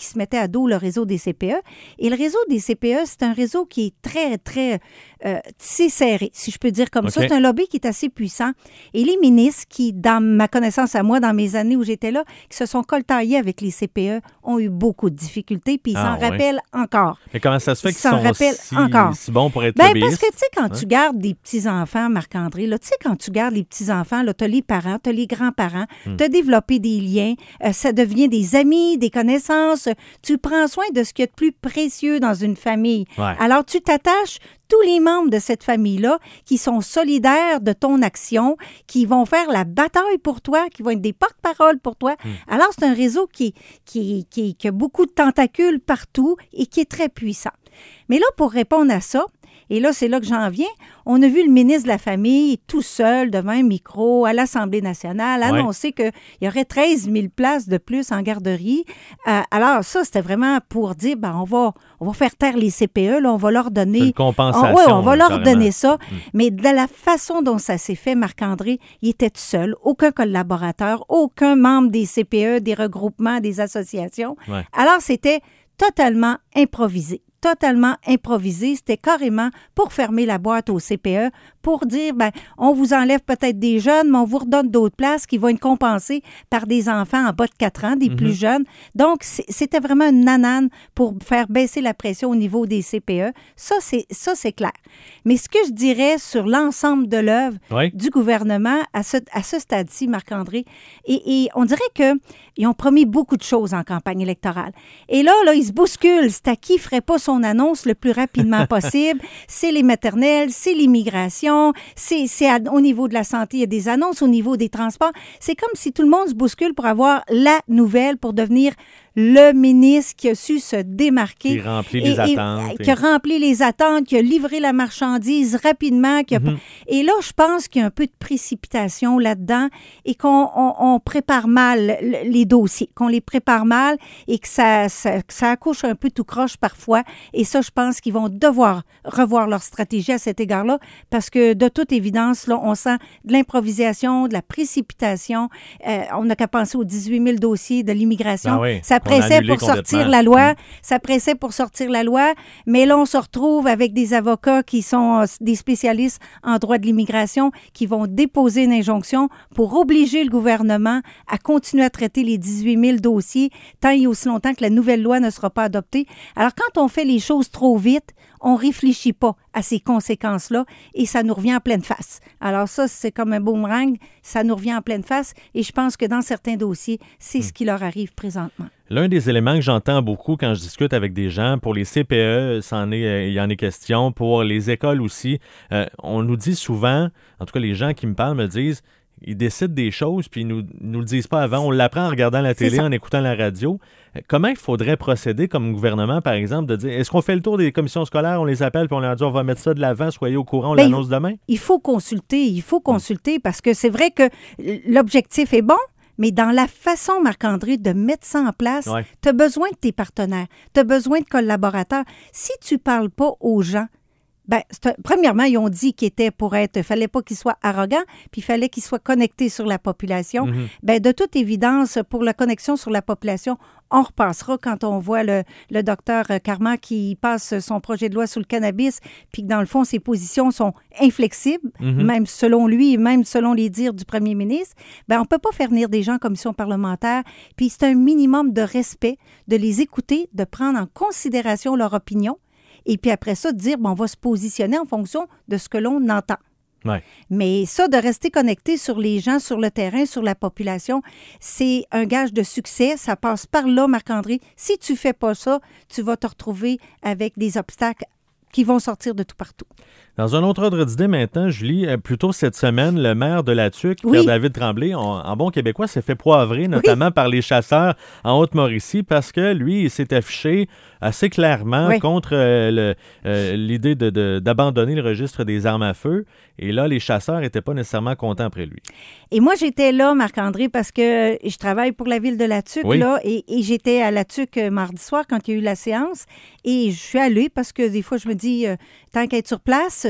qui se mettait à dos le réseau des C P E. Et le réseau des C P E, c'est un réseau qui est très, très euh, tissé serré, si je peux dire comme okay. ça. C'est un lobby qui est assez puissant. Et les ministres qui, dans ma connaissance à moi, dans mes années où j'étais là, qui se sont coltaillés avec les C P E, ont eu beaucoup de difficultés, puis ils ah, s'en ouais. rappellent encore. Mais comment ça se fait qu'ils s'en sont si, encore. si bons pour être ben, lobbyistes? Parce que, tu sais, quand hein? tu gardes des petits-enfants, Marc-André, tu sais, quand tu gardes les petits-enfants, tu as les parents, tu as les grands-parents, hmm. tu as développé des liens, euh, ça devient des amis, des connaissances. Tu prends soin de ce qu'il y a de plus précieux dans une famille. Ouais. Alors, tu t'attaches tous les membres de cette famille-là qui sont solidaires de ton action, qui vont faire la bataille pour toi, qui vont être des porte-parole pour toi. Mm. Alors, c'est un réseau qui, qui, qui, qui a beaucoup de tentacules partout et qui est très puissant. Mais là, pour répondre à ça, et là, c'est là que j'en viens. On a vu le ministre de la Famille tout seul devant un micro à l'Assemblée nationale annoncer ouais. qu'il y aurait treize mille places de plus en garderie. Euh, alors ça, c'était vraiment pour dire, ben, on va, on va faire taire les C P E, là, on va leur donner... C'est une compensation. On, ouais, on va là, leur carrément. donner ça. Hum. Mais de la façon dont ça s'est fait, Marc-André, il était tout seul. Aucun collaborateur, aucun membre des C P E, des regroupements, des associations. Ouais. Alors, c'était totalement improvisé. totalement improvisé. C'était carrément pour fermer la boîte au C P E, pour dire, ben, on vous enlève peut-être des jeunes, mais on vous redonne d'autres places qui vont être compensées par des enfants en bas de quatre ans, des mm-hmm. plus jeunes. Donc, c'était vraiment une nanane pour faire baisser la pression au niveau des C P E. Ça, c'est, ça, c'est clair. Mais ce que je dirais sur l'ensemble de l'œuvre oui. du gouvernement à ce, à ce stade-ci, Marc-André, et, et on dirait qu'ils ont promis beaucoup de choses en campagne électorale. Et là, là, ils se bousculent. C'est à qui ferait pas son annonce le plus rapidement possible. C'est les maternelles, c'est l'immigration, c'est, c'est à, au niveau de la santé, il y a des annonces, au niveau des transports. C'est comme si tout le monde se bouscule pour avoir la nouvelle, pour devenir le ministre qui a su se démarquer. Qui remplit les et, attentes. Et, et... Qui a rempli les attentes, qui a livré la marchandise rapidement. Qui a... mm-hmm. Et là, je pense qu'il y a un peu de précipitation là-dedans et qu'on on, on prépare mal les dossiers, qu'on les prépare mal et que ça, ça, que ça accouche un peu tout croche parfois. Et ça, je pense qu'ils vont devoir revoir leur stratégie à cet égard-là parce que, de toute évidence, là, on sent de l'improvisation, de la précipitation. Euh, on n'a qu'à penser aux dix-huit mille dossiers de l'immigration. Ah oui. Ça pressait pour sortir la loi, ça pressait pour sortir la loi, mais là, on se retrouve avec des avocats qui sont des spécialistes en droit de l'immigration qui vont déposer une injonction pour obliger le gouvernement à continuer à traiter les dix-huit mille dossiers tant et aussi longtemps que la nouvelle loi ne sera pas adoptée. Alors, quand on fait les choses trop vite, on ne réfléchit pas à ces conséquences-là et ça nous revient en pleine face. Alors ça, c'est comme un boomerang, ça nous revient en pleine face et je pense que dans certains dossiers, c'est mmh. ce qui leur arrive présentement. L'un des éléments que j'entends beaucoup quand je discute avec des gens, pour les C P E, ça en est, il y en est question, pour les écoles aussi, euh, on nous dit souvent, en tout cas les gens qui me parlent me disent, ils décident des choses puis ils nous, nous le disent pas avant. On l'apprend en regardant la télé, en écoutant la radio. Comment il faudrait procéder comme gouvernement, par exemple, de dire, est-ce qu'on fait le tour des commissions scolaires, on les appelle puis on leur dit, on va mettre ça de l'avant, soyez au courant, on Bien, l'annonce demain? Il faut consulter, il faut consulter parce que c'est vrai que l'objectif est bon, mais dans la façon, Marc-André, de mettre ça en place, ouais. tu as besoin de tes partenaires, tu as besoin de collaborateurs. Si tu ne parles pas aux gens, ben, c'est, premièrement, ils ont dit qu'il était pour être, il ne fallait pas qu'il soit arrogant, puis il fallait qu'il soit connecté sur la population. Mm-hmm. Ben, de toute évidence, pour la connexion sur la population, on repassera quand on voit le, le docteur Carman qui passe son projet de loi sur le cannabis, puis que dans le fond, ses positions sont inflexibles, mm-hmm. même selon lui et même selon les dires du premier ministre. Ben, on ne peut pas faire venir des gens en commission parlementaire, puis c'est un minimum de respect de les écouter, de prendre en considération leur opinion. Et puis après ça, de dire, bon, on va se positionner en fonction de ce que l'on entend. Ouais. Mais ça, de rester connecté sur les gens, sur le terrain, sur la population, c'est un gage de succès. Ça passe par là, Marc-André. Si tu ne fais pas ça, tu vas te retrouver avec des obstacles qui vont sortir de tout partout. Dans un autre ordre d'idée maintenant, Julie, plus tôt cette semaine, le maire de La Tuque, oui. Pierre-David Tremblay, on, en bon québécois, s'est fait poivrer, notamment oui. par les chasseurs en Haute-Mauricie, parce que lui, il s'est affiché assez clairement oui. contre euh, le, euh, l'idée de, de, d'abandonner le registre des armes à feu. Et là, les chasseurs n'étaient pas nécessairement contents après lui. Et moi, j'étais là, Marc-André, parce que je travaille pour la ville de La Tuque, oui. là, et, et j'étais à La Tuque mardi soir quand il y a eu la séance. Et je suis allée parce que des fois, je me dis, euh, tant qu'être sur place,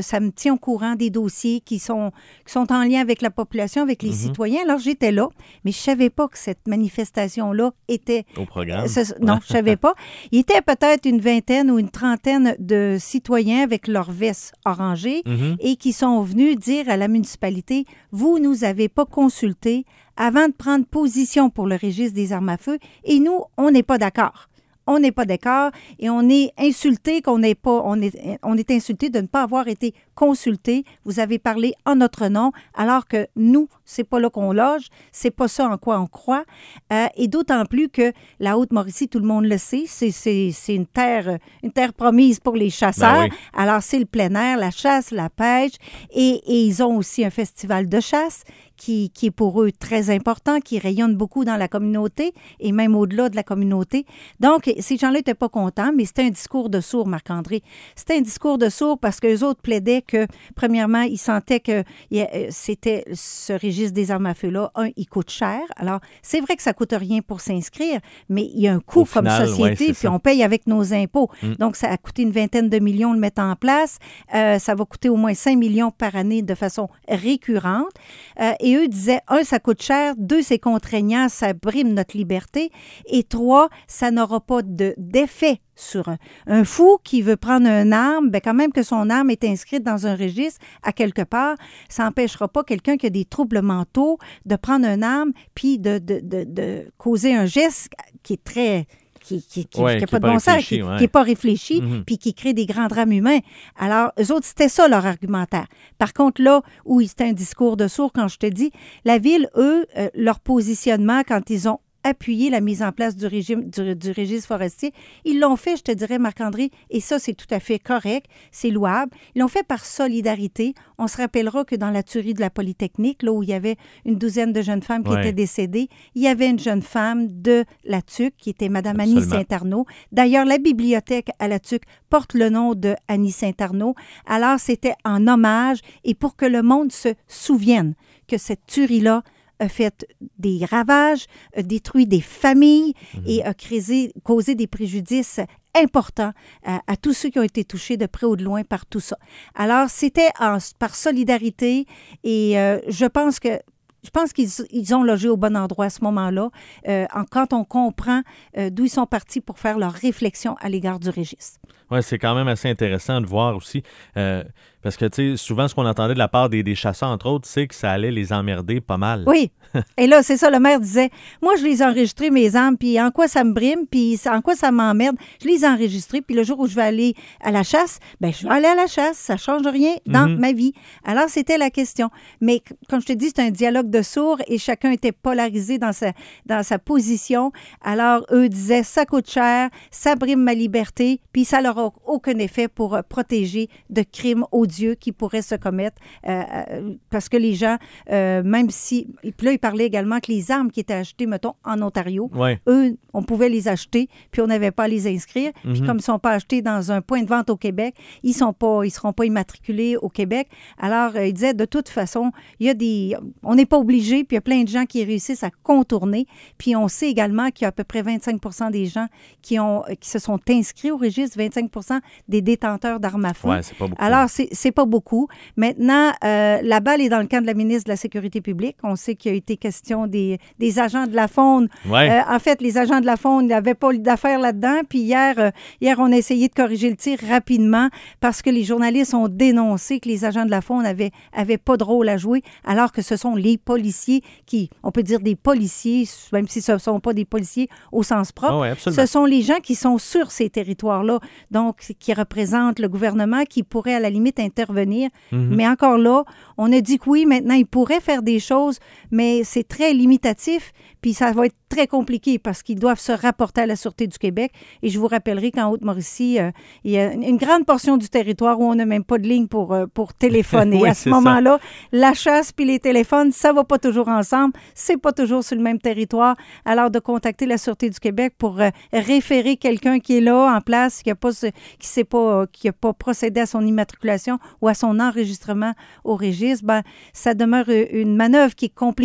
ça me tient au courant des dossiers qui sont, qui sont en lien avec la population, avec les mm-hmm. citoyens. Alors, j'étais là, mais je ne savais pas que cette manifestation-là était... Au programme. Euh, non, je ne savais pas. Il était peut-être une vingtaine ou une trentaine de citoyens avec leurs vestes orangées mm-hmm. et qui sont venus dire à la municipalité, vous nous avez pas consulté avant de prendre position pour le registre des armes à feu et nous, on n'est pas d'accord. On n'est pas d'accord et on est insulté qu'on n'est pas, on est, on est insulté de ne pas avoir été consulté. Vous avez parlé en notre nom, alors que nous, c'est pas là qu'on loge, c'est pas ça en quoi on croit. Euh, et d'autant plus que la Haute-Mauricie, tout le monde le sait, c'est, c'est, c'est une terre, une terre promise pour les chasseurs. Ben oui. Alors, c'est le plein air, la chasse, la pêche, et, et ils ont aussi un festival de chasse qui, qui est pour eux très important, qui rayonne beaucoup dans la communauté et même au-delà de la communauté. Donc, ces gens-là n'étaient pas contents, mais c'était un discours de sourd, Marc-André. C'était un discours de sourd parce qu'eux autres plaidaient que, premièrement, ils sentaient que c'était ce registre des armes à feu-là, un, il coûte cher. Alors, c'est vrai que ça ne coûte rien pour s'inscrire, mais il y a un coût au comme final, société, ouais, puis ça. On paye avec nos impôts. Mm. Donc, ça a coûté une vingtaine de millions de le mettre en place. Euh, ça va coûter au moins cinq millions par année de façon récurrente. Euh, et eux disaient, un, ça coûte cher, deux, c'est contraignant, ça brime notre liberté, et trois, ça n'aura pas de, d'effet sur un, un fou qui veut prendre une arme, bien quand même que son arme est inscrite dans un registre à quelque part, ça n'empêchera pas quelqu'un qui a des troubles mentaux de prendre une arme puis de, de, de, de causer un geste qui est très... qui qui, qui, ouais, qui a pas de bon sens, qui n'est pas réfléchi, mm-hmm. puis qui crée des grands drames humains. Alors, eux autres, c'était ça leur argumentaire. Par contre, là où c'était un discours de sourd, quand je te dis, la Ville, eux, euh, leur positionnement, quand ils ont appuyer la mise en place du régime du, du registre forestier. Ils l'ont fait, je te dirais, Marc-André, et ça, c'est tout à fait correct, c'est louable. Ils l'ont fait par solidarité. On se rappellera que dans la tuerie de la Polytechnique, là où il y avait une douzaine de jeunes femmes qui ouais. étaient décédées, il y avait une jeune femme de la T U C qui était Mme Annie Saint-Arnaud. D'ailleurs, la bibliothèque à la T U C porte le nom de Annie Saint-Arnaud. Alors, c'était en hommage et pour que le monde se souvienne que cette tuerie-là a fait des ravages, a détruit des familles mmh. et a créé, causé des préjudices importants à, à tous ceux qui ont été touchés de près ou de loin par tout ça. Alors, c'était en, par solidarité et euh, je pense que Je pense qu'ils ils ont logé au bon endroit à ce moment-là, euh, en, quand on comprend euh, d'où ils sont partis pour faire leur réflexion à l'égard du registre. Oui, c'est quand même assez intéressant de voir aussi, euh, parce que, tu sais, souvent, ce qu'on entendait de la part des, des chasseurs, entre autres, c'est que ça allait les emmerder pas mal. Oui. Et là, c'est ça, le maire disait, moi, je les ai enregistrés, mes armes, puis en quoi ça me brime, puis en quoi ça m'emmerde, je les ai enregistrés, puis le jour où je vais aller à la chasse, bien, je vais aller à la chasse, ça ne change rien dans mm-hmm. ma vie. Alors, c'était la question. Mais, comme je te dis, c'est un dialogue de sourds et chacun était polarisé dans sa, dans sa position. Alors, eux disaient, ça coûte cher, ça brime ma liberté, puis ça n'aura aucun effet pour euh, protéger de crimes odieux qui pourraient se commettre. Euh, euh, parce que les gens, euh, même si... Et puis là, ils parlaient également que les armes qui étaient achetées, mettons, en Ontario, ouais. eux, on pouvait les acheter, puis on n'avait pas à les inscrire. Mm-hmm. Puis comme ils ne sont pas achetés dans un point de vente au Québec, ils ne sont pas, ils seront pas immatriculés au Québec. Alors, euh, ils disaient, de toute façon, il y a des... On n'est pas obligé, puis il y a plein de gens qui réussissent à contourner. Puis on sait également qu'il y a à peu près vingt-cinq pour cent des gens qui, ont, qui se sont inscrits au registre, vingt-cinq pour cent des détenteurs d'armes à feu. Ouais, c'est pas beaucoup. Alors, c'est, c'est pas beaucoup. Maintenant, euh, la balle est dans le camp de la ministre de la Sécurité publique. On sait qu'il y a été question des, des agents de la Faune. Ouais. Euh, en fait, les agents de la Faune n'avaient pas d'affaires là-dedans. Puis hier, euh, hier, on a essayé de corriger le tir rapidement parce que les journalistes ont dénoncé que les agents de la Faune avaient, avaient pas de rôle à jouer, alors que ce sont les policiers qui, on peut dire des policiers, même si ce ne sont pas des policiers au sens propre, oh ouais, ce sont les gens qui sont sur ces territoires-là, donc qui représentent le gouvernement, qui pourraient à la limite intervenir. Mm-hmm. Mais encore là, on a dit que oui, maintenant, ils pourraient faire des choses, mais c'est très limitatif, puis ça va être très compliqué parce qu'ils doivent se rapporter à la Sûreté du Québec. Et je vous rappellerai qu'en Haute-Mauricie, euh, il y a une grande portion du territoire où on n'a même pas de ligne pour, euh, pour téléphoner. Oui, à ce moment-là, ça. La chasse puis les téléphones, ça va pas toujours ensemble. C'est pas toujours sur le même territoire. Alors, de contacter la Sûreté du Québec pour euh, référer quelqu'un qui est là, en place, qui n'a pas, qui sait pas, euh, qui a pas procédé à son immatriculation ou à son enregistrement au registre, ben, ça demeure une manœuvre qui est compliquée,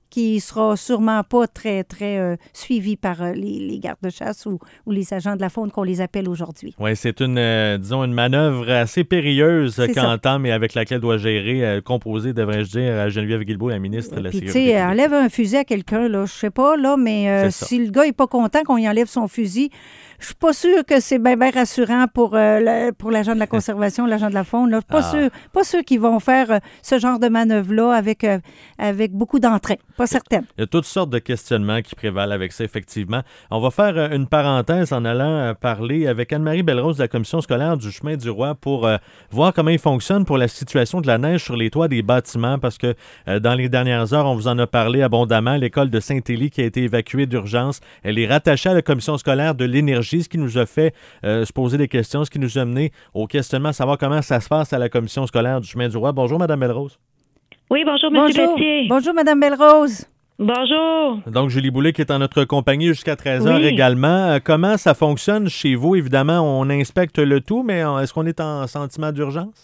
qui sera sûrement pas très, très euh, suivi par euh, les, les gardes-chasse ou, ou les agents de la faune qu'on les appelle aujourd'hui. Oui, c'est une, euh, disons, une manœuvre assez périlleuse C'est qu'entame et avec laquelle doit gérer, euh, composer, devrais-je dire, à Geneviève Guilbeault, la ministre de la Puis, Sécurité tu sais, publique. enlève un fusil à quelqu'un, là, je sais pas, là, mais euh, C'est ça. si le gars est pas content qu'on y enlève son fusil, je suis pas sûre que c'est bien bien rassurant pour, euh, le- pour l'agent de la conservation, l'agent de la faune. Là. Pas Ah. sûr, pas sûr qu'ils vont faire euh, ce genre de manœuvre-là avec, euh, avec beaucoup d'entrain. Pas certaine. Il y a toutes sortes de questionnements qui prévalent avec ça, effectivement. On va faire euh, une parenthèse en allant euh, parler avec Anne-Marie Belrose de la commission scolaire du Chemin du Roi pour euh, voir comment il fonctionne pour la situation de la neige sur les toits des bâtiments, parce que euh, dans les dernières heures, on vous en a parlé abondamment. L'école de Saint-Élie qui a été évacuée d'urgence, elle est rattachée à la commission scolaire de l'énergie, ce qui nous a fait euh, se poser des questions, ce qui nous a mené au questionnement à savoir comment ça se passe à la commission scolaire du Chemin du Roi. Bonjour, Mme Belrose. Oui, bonjour, M. Bonjour. Pelletier. Bonjour, Mme Belrose. Bonjour. Donc, Julie Boulay qui est en notre compagnie jusqu'à treize heures Oui. également. Euh, comment ça fonctionne chez vous? Évidemment, on inspecte le tout, mais euh, est-ce qu'on est en sentiment d'urgence?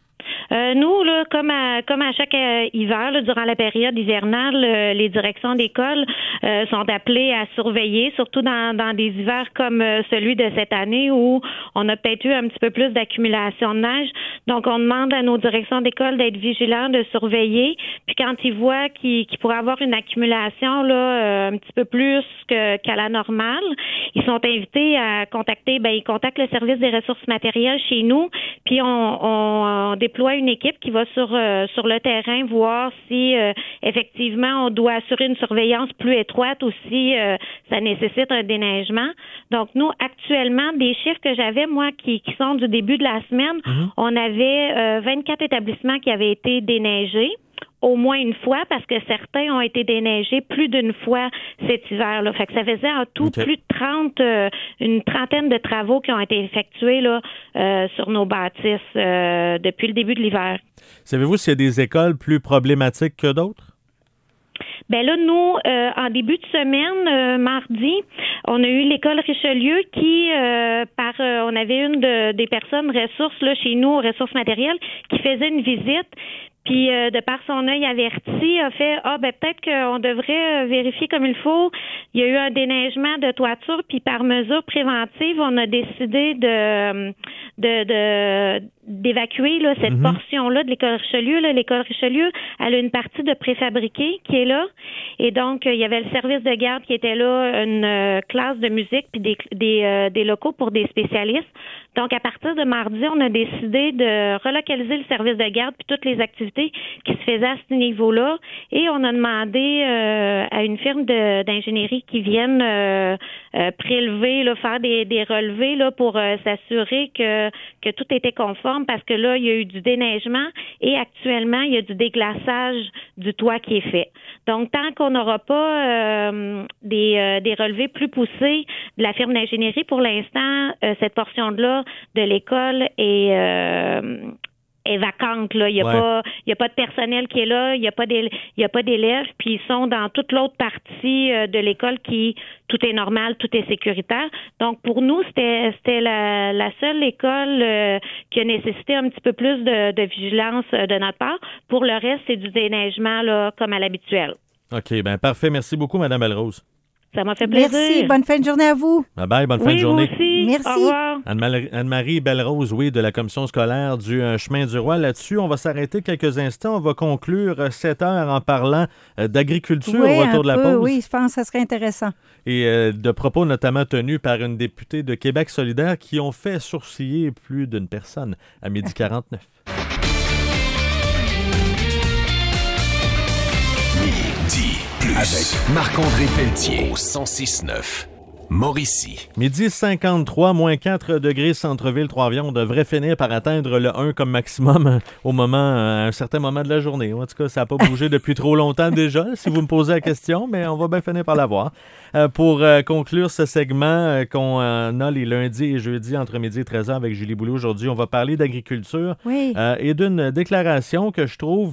Euh, nous, là, comme à, comme à chaque euh, hiver, là, durant la période hivernale, euh, les directions d'école euh, sont appelées à surveiller, surtout dans, dans des hivers comme euh, celui de cette année où on a peut-être eu un petit peu plus d'accumulation de neige. Donc, on demande à nos directions d'école d'être vigilants, de surveiller. Puis quand ils voient qu'il, qu'il pourrait avoir une accumulation là, euh, un petit peu plus que, qu'à la normale, ils sont invités à contacter, ben ils contactent le service des ressources matérielles chez nous, puis on, on, on déploie une équipe qui va sur euh, sur le terrain voir si euh, effectivement on doit assurer une surveillance plus étroite ou si euh, ça nécessite un déneigement. Donc nous actuellement des chiffres que j'avais moi qui, qui sont du début de la semaine, mm-hmm. on avait euh, vingt-quatre établissements qui avaient été déneigés. Au moins une fois, parce que certains ont été déneigés plus d'une fois cet hiver-là. Fait que ça faisait en tout okay. plus de trente, euh, une trentaine de travaux qui ont été effectués là, euh, sur nos bâtisses euh, depuis le début de l'hiver. Savez-vous s'il y a des écoles plus problématiques que d'autres? Ben là, nous, euh, en début de semaine, euh, mardi, on a eu l'école Richelieu qui, euh, par, euh, on avait une de, des personnes ressources là chez nous, ressources matérielles, qui faisait une visite. Puis, euh, de par son œil averti, a fait « Ah, ben peut-être qu'on devrait vérifier comme il faut. » Il y a eu un déneigement de toiture, puis par mesure préventive, on a décidé de, de, de d'évacuer là, cette mm-hmm. portion-là de l'école Richelieu. Là, l'école Richelieu, elle a une partie de préfabriqué qui est là. Et donc, il y avait le service de garde qui était là, une euh, classe de musique, puis des, des, euh, des locaux pour des spécialistes. Donc, à partir de mardi, on a décidé de relocaliser le service de garde puis toutes les activités qui se faisaient à ce niveau-là. Et on a demandé euh, à une firme de, d'ingénierie qui vienne euh, euh, prélever, là, faire des, des relevés là, pour euh, s'assurer que, que tout était conforme parce que là, il y a eu du déneigement et actuellement, il y a du déglaçage du toit qui est fait. Donc, tant qu'on n'aura pas euh, des, euh, des relevés plus poussés de la firme d'ingénierie, pour l'instant, euh, cette portion-là de l'école est, euh, est vacante. Là. Il n'y a, ouais. a pas de personnel qui est là, il n'y a pas d'élèves, il y a pas d'élèves, puis ils sont dans toute l'autre partie euh, de l'école qui, tout est normal, tout est sécuritaire. Donc, pour nous, c'était, c'était la, la seule école euh, qui a nécessité un petit peu plus de, de vigilance euh, de notre part. Pour le reste, c'est du déneigement là, comme à l'habituel. OK, bien parfait. Merci beaucoup, Mme Belrose. Ça m'a fait plaisir. Merci. Bonne fin de journée à vous. Bye bye. Bonne oui, fin de journée. Vous aussi. Merci. Au revoir. Anne-Marie, Anne-Marie Belrose, oui, de la commission scolaire du euh, Chemin du Roi. Là-dessus, on va s'arrêter quelques instants. On va conclure sept heures en parlant euh, d'agriculture oui, au retour de la peu, pause. Oui, je pense que ça serait intéressant. Et euh, de propos notamment tenus par une députée de Québec solidaire qui ont fait sourciller plus d'une personne à midi quarante-neuf. Avec Marc-André Pelletier au cent six neuf. Mauricie. Midi cinquante-trois, moins quatre degrés, centre-ville Trois-Rivières. On devrait finir par atteindre le un comme maximum au moment, à un certain moment de la journée. En tout cas, ça n'a pas bougé depuis trop longtemps déjà, si vous me posez la question, mais on va bien finir par l'avoir. Euh, pour euh, conclure ce segment euh, qu'on euh, a les lundis et jeudis entre midi et treize heures avec Julie Boulay aujourd'hui, on va parler d'agriculture oui. euh, et d'une déclaration que je trouve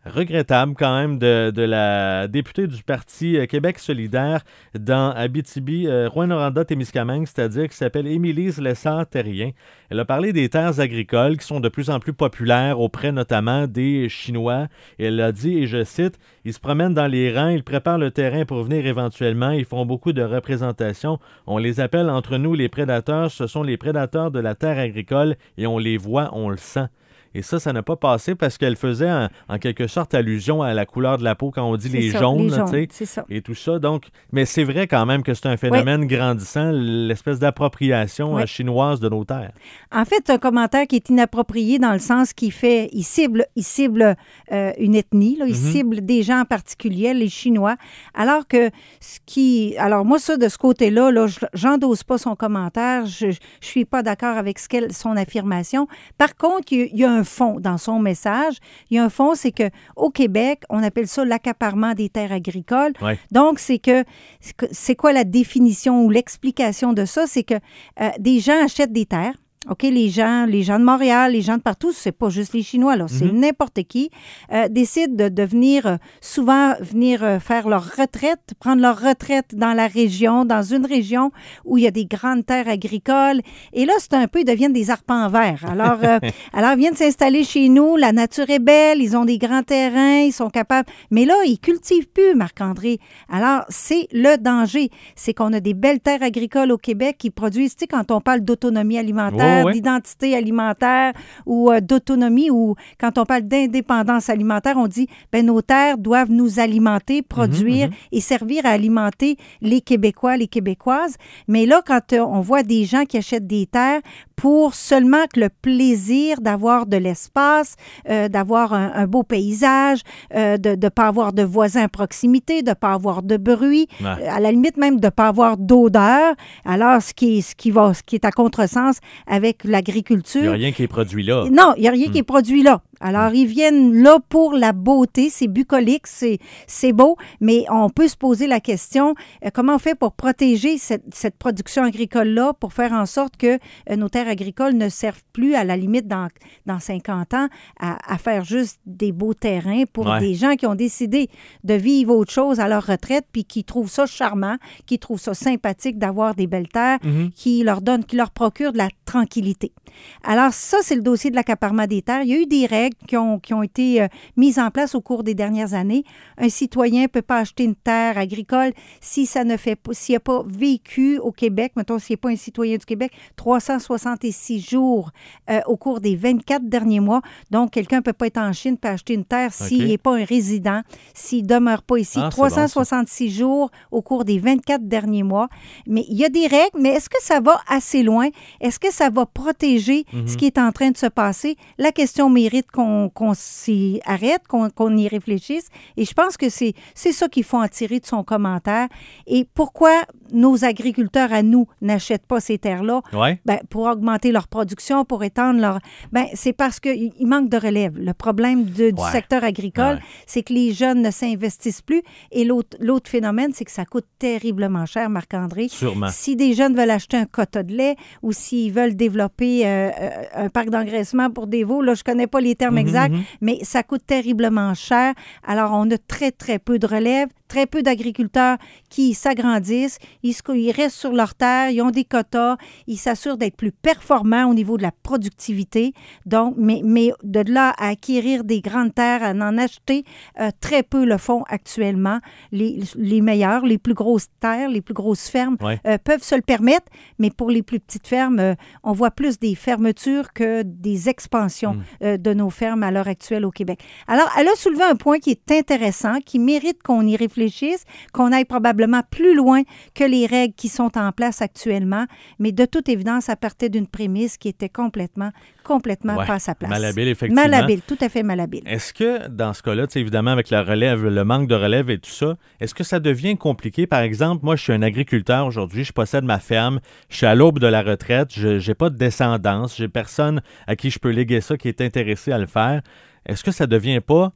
regrettable quand même de, de la députée du Parti Québec solidaire dans Abitibi, euh, Rouyn-Noranda-Témiscamingue, c'est-à-dire qui s'appelle Émilise Lessard-Terrien. Elle a parlé des terres agricoles qui sont de plus en plus populaires auprès notamment des Chinois. Et elle a dit, et je cite, « Ils se promènent dans les rangs, ils préparent le terrain pour venir éventuellement, ils font beaucoup de représentations. On les appelle entre nous les prédateurs, ce sont les prédateurs de la terre agricole et on les voit, on le sent. » Et ça, ça n'a pas passé parce qu'elle faisait en, en quelque sorte allusion à la couleur de la peau quand on dit les ça, jaunes, les là, jaunes c'est ça. Et tout ça. Donc, mais c'est vrai quand même que c'est un phénomène oui. grandissant, l'espèce d'appropriation oui. chinoise de nos terres. En fait, c'est un commentaire qui est inapproprié dans le sens qu'il fait, il cible, il cible euh, une ethnie, là, il mm-hmm. cible des gens en particulier, les Chinois, alors que ce qui... Alors moi, ça, de ce côté-là, là, j'endosse pas son commentaire, je, je suis pas d'accord avec ce qu'elle, son affirmation. Par contre, il y, il y a un fond dans son message. Il y a un fond, c'est qu'au Québec, on appelle ça l'accaparement des terres agricoles. Ouais. Donc, c'est que, c'est quoi la définition ou l'explication de ça? C'est que euh, des gens achètent des terres. OK, les gens, les gens de Montréal, les gens de partout, c'est pas juste les Chinois, là, c'est mm-hmm. n'importe qui, euh, décident de, de venir, euh, souvent venir euh, faire leur retraite, prendre leur retraite dans la région, dans une région où il y a des grandes terres agricoles. Et là, c'est un peu, ils deviennent des arpents verts. Alors, euh, alors ils viennent s'installer chez nous, la nature est belle, ils ont des grands terrains, ils sont capables... Mais là, ils cultivent plus, Marc-André. Alors, c'est le danger. C'est qu'on a des belles terres agricoles au Québec qui produisent, tu sais, quand on parle d'autonomie alimentaire, Oh, ouais. d'identité alimentaire ou euh, d'autonomie, ou quand on parle d'indépendance alimentaire, on dit ben nos terres doivent nous alimenter, produire mm-hmm, mm-hmm. et servir à alimenter les Québécois, les Québécoises. Mais là, quand euh, on voit des gens qui achètent des terres pour seulement que le plaisir d'avoir de l'espace, euh, d'avoir un, un beau paysage, euh, de ne pas avoir de voisins à proximité, de ne pas avoir de bruit, ouais. euh, à la limite même de ne pas avoir d'odeur, alors ce qui, ce qui va, ce qui est à contresens avec l'agriculture. Il n'y a rien qui est produit là. Non, il n'y a rien hmm. qui est produit là. Alors, ils viennent là pour la beauté, c'est bucolique, c'est, c'est beau, mais on peut se poser la question, euh, comment on fait pour protéger cette, cette production agricole-là, pour faire en sorte que euh, nos terres agricoles ne servent plus, à la limite, dans, dans cinquante ans, à, à faire juste des beaux terrains pour ouais. des gens qui ont décidé de vivre autre chose à leur retraite, puis qui trouvent ça charmant, qui trouvent ça sympathique d'avoir des belles terres, mm-hmm. qui leur donnent, qui leur procurent de la tranquillité. Alors, ça, c'est le dossier de l'accaparement des terres. Il y a eu des règles Qui ont, qui ont été euh, mises en place au cours des dernières années. Un citoyen ne peut pas acheter une terre agricole si ça ne fait pas, s'il n'a pas vécu au Québec, mettons, s'il n'est pas un citoyen du Québec, trois cent soixante-six jours euh, au cours des vingt-quatre derniers mois. Donc, quelqu'un ne peut pas être en Chine et acheter une terre s'il okay. n'est pas un résident, s'il ne demeure pas ici. Ah, trois cent soixante-six bon, jours au cours des vingt-quatre derniers mois. Mais il y a des règles, mais est-ce que ça va assez loin? Est-ce que ça va protéger mm-hmm. ce qui est en train de se passer? La question mérite qu'on qu'on s'y arrête, qu'on, qu'on y réfléchisse. Et je pense que c'est, c'est ça qu'il faut en tirer de son commentaire. Et pourquoi nos agriculteurs à nous n'achètent pas ces terres-là? Ouais. Ben, pour augmenter leur production, pour étendre leur... Ben, c'est parce qu'il manque de relève. Le problème de, du ouais. secteur agricole, ouais. c'est que les jeunes ne s'investissent plus. Et l'autre, l'autre phénomène, c'est que ça coûte terriblement cher, Marc-André. Sûrement. Si des jeunes veulent acheter un quota de lait ou s'ils veulent développer euh, un parc d'engraissement pour des veaux, là, je ne connais pas les termes mm-hmm. exacts, Mm-hmm. mais ça coûte terriblement cher. Alors, on a très, très peu de relève, très peu d'agriculteurs qui s'agrandissent, ils, se, ils restent sur leur terre, ils ont des quotas, ils s'assurent d'être plus performants au niveau de la productivité. Donc, mais, mais de là à acquérir des grandes terres, à en acheter, euh, très peu le font actuellement. Les, les meilleurs, les plus grosses terres, les plus grosses fermes ouais. euh, peuvent se le permettre, mais pour les plus petites fermes, euh, on voit plus des fermetures que des expansions mm. euh, de nos fermes à l'heure actuelle au Québec. Alors, elle a soulevé un point qui est intéressant, qui mérite qu'on y réfléchisse, qu'on aille probablement plus loin que les règles qui sont en place actuellement, mais de toute évidence, ça partait d'une prémisse qui était complètement, complètement ouais, pas à sa place. Malhabile, effectivement. Malhabile, tout à fait malhabile. Est-ce que, dans ce cas-là, évidemment, avec la relève, le manque de relève et tout ça, est-ce que ça devient compliqué? Par exemple, moi, je suis un agriculteur aujourd'hui, je possède ma ferme, je suis à l'aube de la retraite, je n'ai pas de descendance, j'ai personne à qui je peux léguer ça qui est intéressé à le faire. Est-ce que ça devient pas,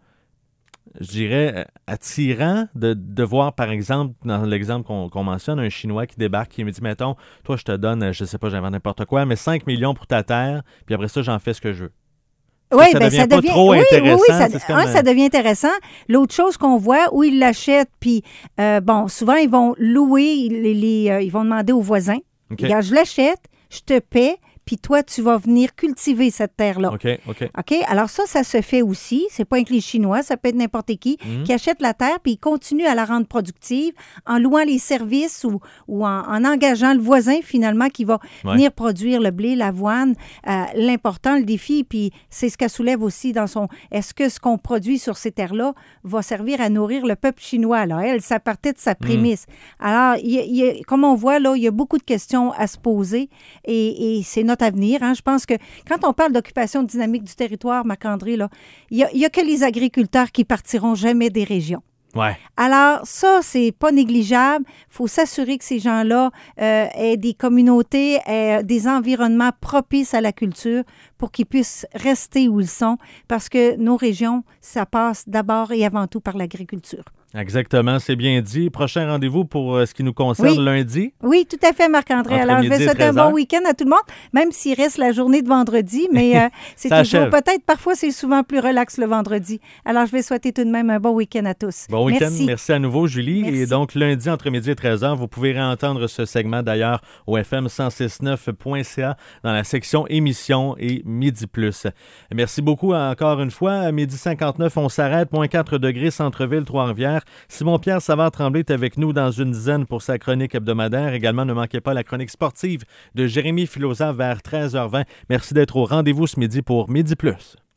je dirais, attirant de, de voir, par exemple, dans l'exemple qu'on, qu'on mentionne, un Chinois qui débarque, qui me dit, mettons, toi, je te donne, je sais pas, j'invente n'importe quoi, mais cinq millions pour ta terre, puis après ça, j'en fais ce que je veux. Oui, ça ben, devient ça pas devient trop oui, intéressant. Oui, ça, c'est comme, un, ça devient intéressant. L'autre chose qu'on voit, où ils l'achètent, puis euh, bon, souvent ils vont louer, les, les, euh, ils vont demander aux voisins. Okay. Regarde, je l'achète, je te paie, puis toi, tu vas venir cultiver cette terre-là. OK, OK. OK? Alors ça, ça se fait aussi. C'est pas que les Chinois, ça peut être n'importe qui Mm. qui achète la terre puis il continue à la rendre productive en louant les services ou, ou en, en engageant le voisin, finalement, qui va Ouais. venir produire le blé, l'avoine. Euh, l'important, le défi, puis c'est ce qu'elle soulève aussi dans son... Est-ce que ce qu'on produit sur ces terres-là va servir à nourrir le peuple chinois? Alors, elle, ça partait de sa prémisse. Mm. Alors, il y a, il y a, comme on voit, là, il y a beaucoup de questions à se poser et, et c'est notre avenir. Hein. Je pense que quand on parle d'occupation dynamique du territoire, Marc-André, là, il n'y a, il y a que les agriculteurs qui partiront jamais des régions. Ouais. Alors, ça, c'est pas négligeable. Il faut s'assurer que ces gens-là euh, aient des communautés, aient des environnements propices à la culture pour qu'ils puissent rester où ils sont, parce que nos régions, ça passe d'abord et avant tout par l'agriculture. Exactement, c'est bien dit. Prochain rendez-vous pour euh, ce qui nous concerne Oui. lundi. Oui, tout à fait, Marc-André. Entre Alors, je midi vais et souhaiter un treize bon heures. week-end à tout le monde, même s'il reste la journée de vendredi, mais euh, c'est Ça toujours, achève. peut-être, parfois, c'est souvent plus relax le vendredi. Alors, je vais souhaiter tout de même un bon week-end à tous. Bon week-end, merci. Merci. à nouveau, Julie. Merci. Et donc, lundi, entre midi et treize heures, vous pouvez réentendre ce segment d'ailleurs au F M cent six neuf point C A dans la section émissions et Midi Plus. Merci beaucoup encore une fois. À midi cinquante-neuf, on s'arrête. Moins quatre degrés, centre-ville, Trois-Rivières. Simon-Pierre Savard-Tremblay est avec nous dans une dizaine pour sa chronique hebdomadaire. Également, ne manquez pas la chronique sportive de Jérémy Filosa vers treize heures vingt. Merci d'être au rendez-vous ce midi pour Midi Plus.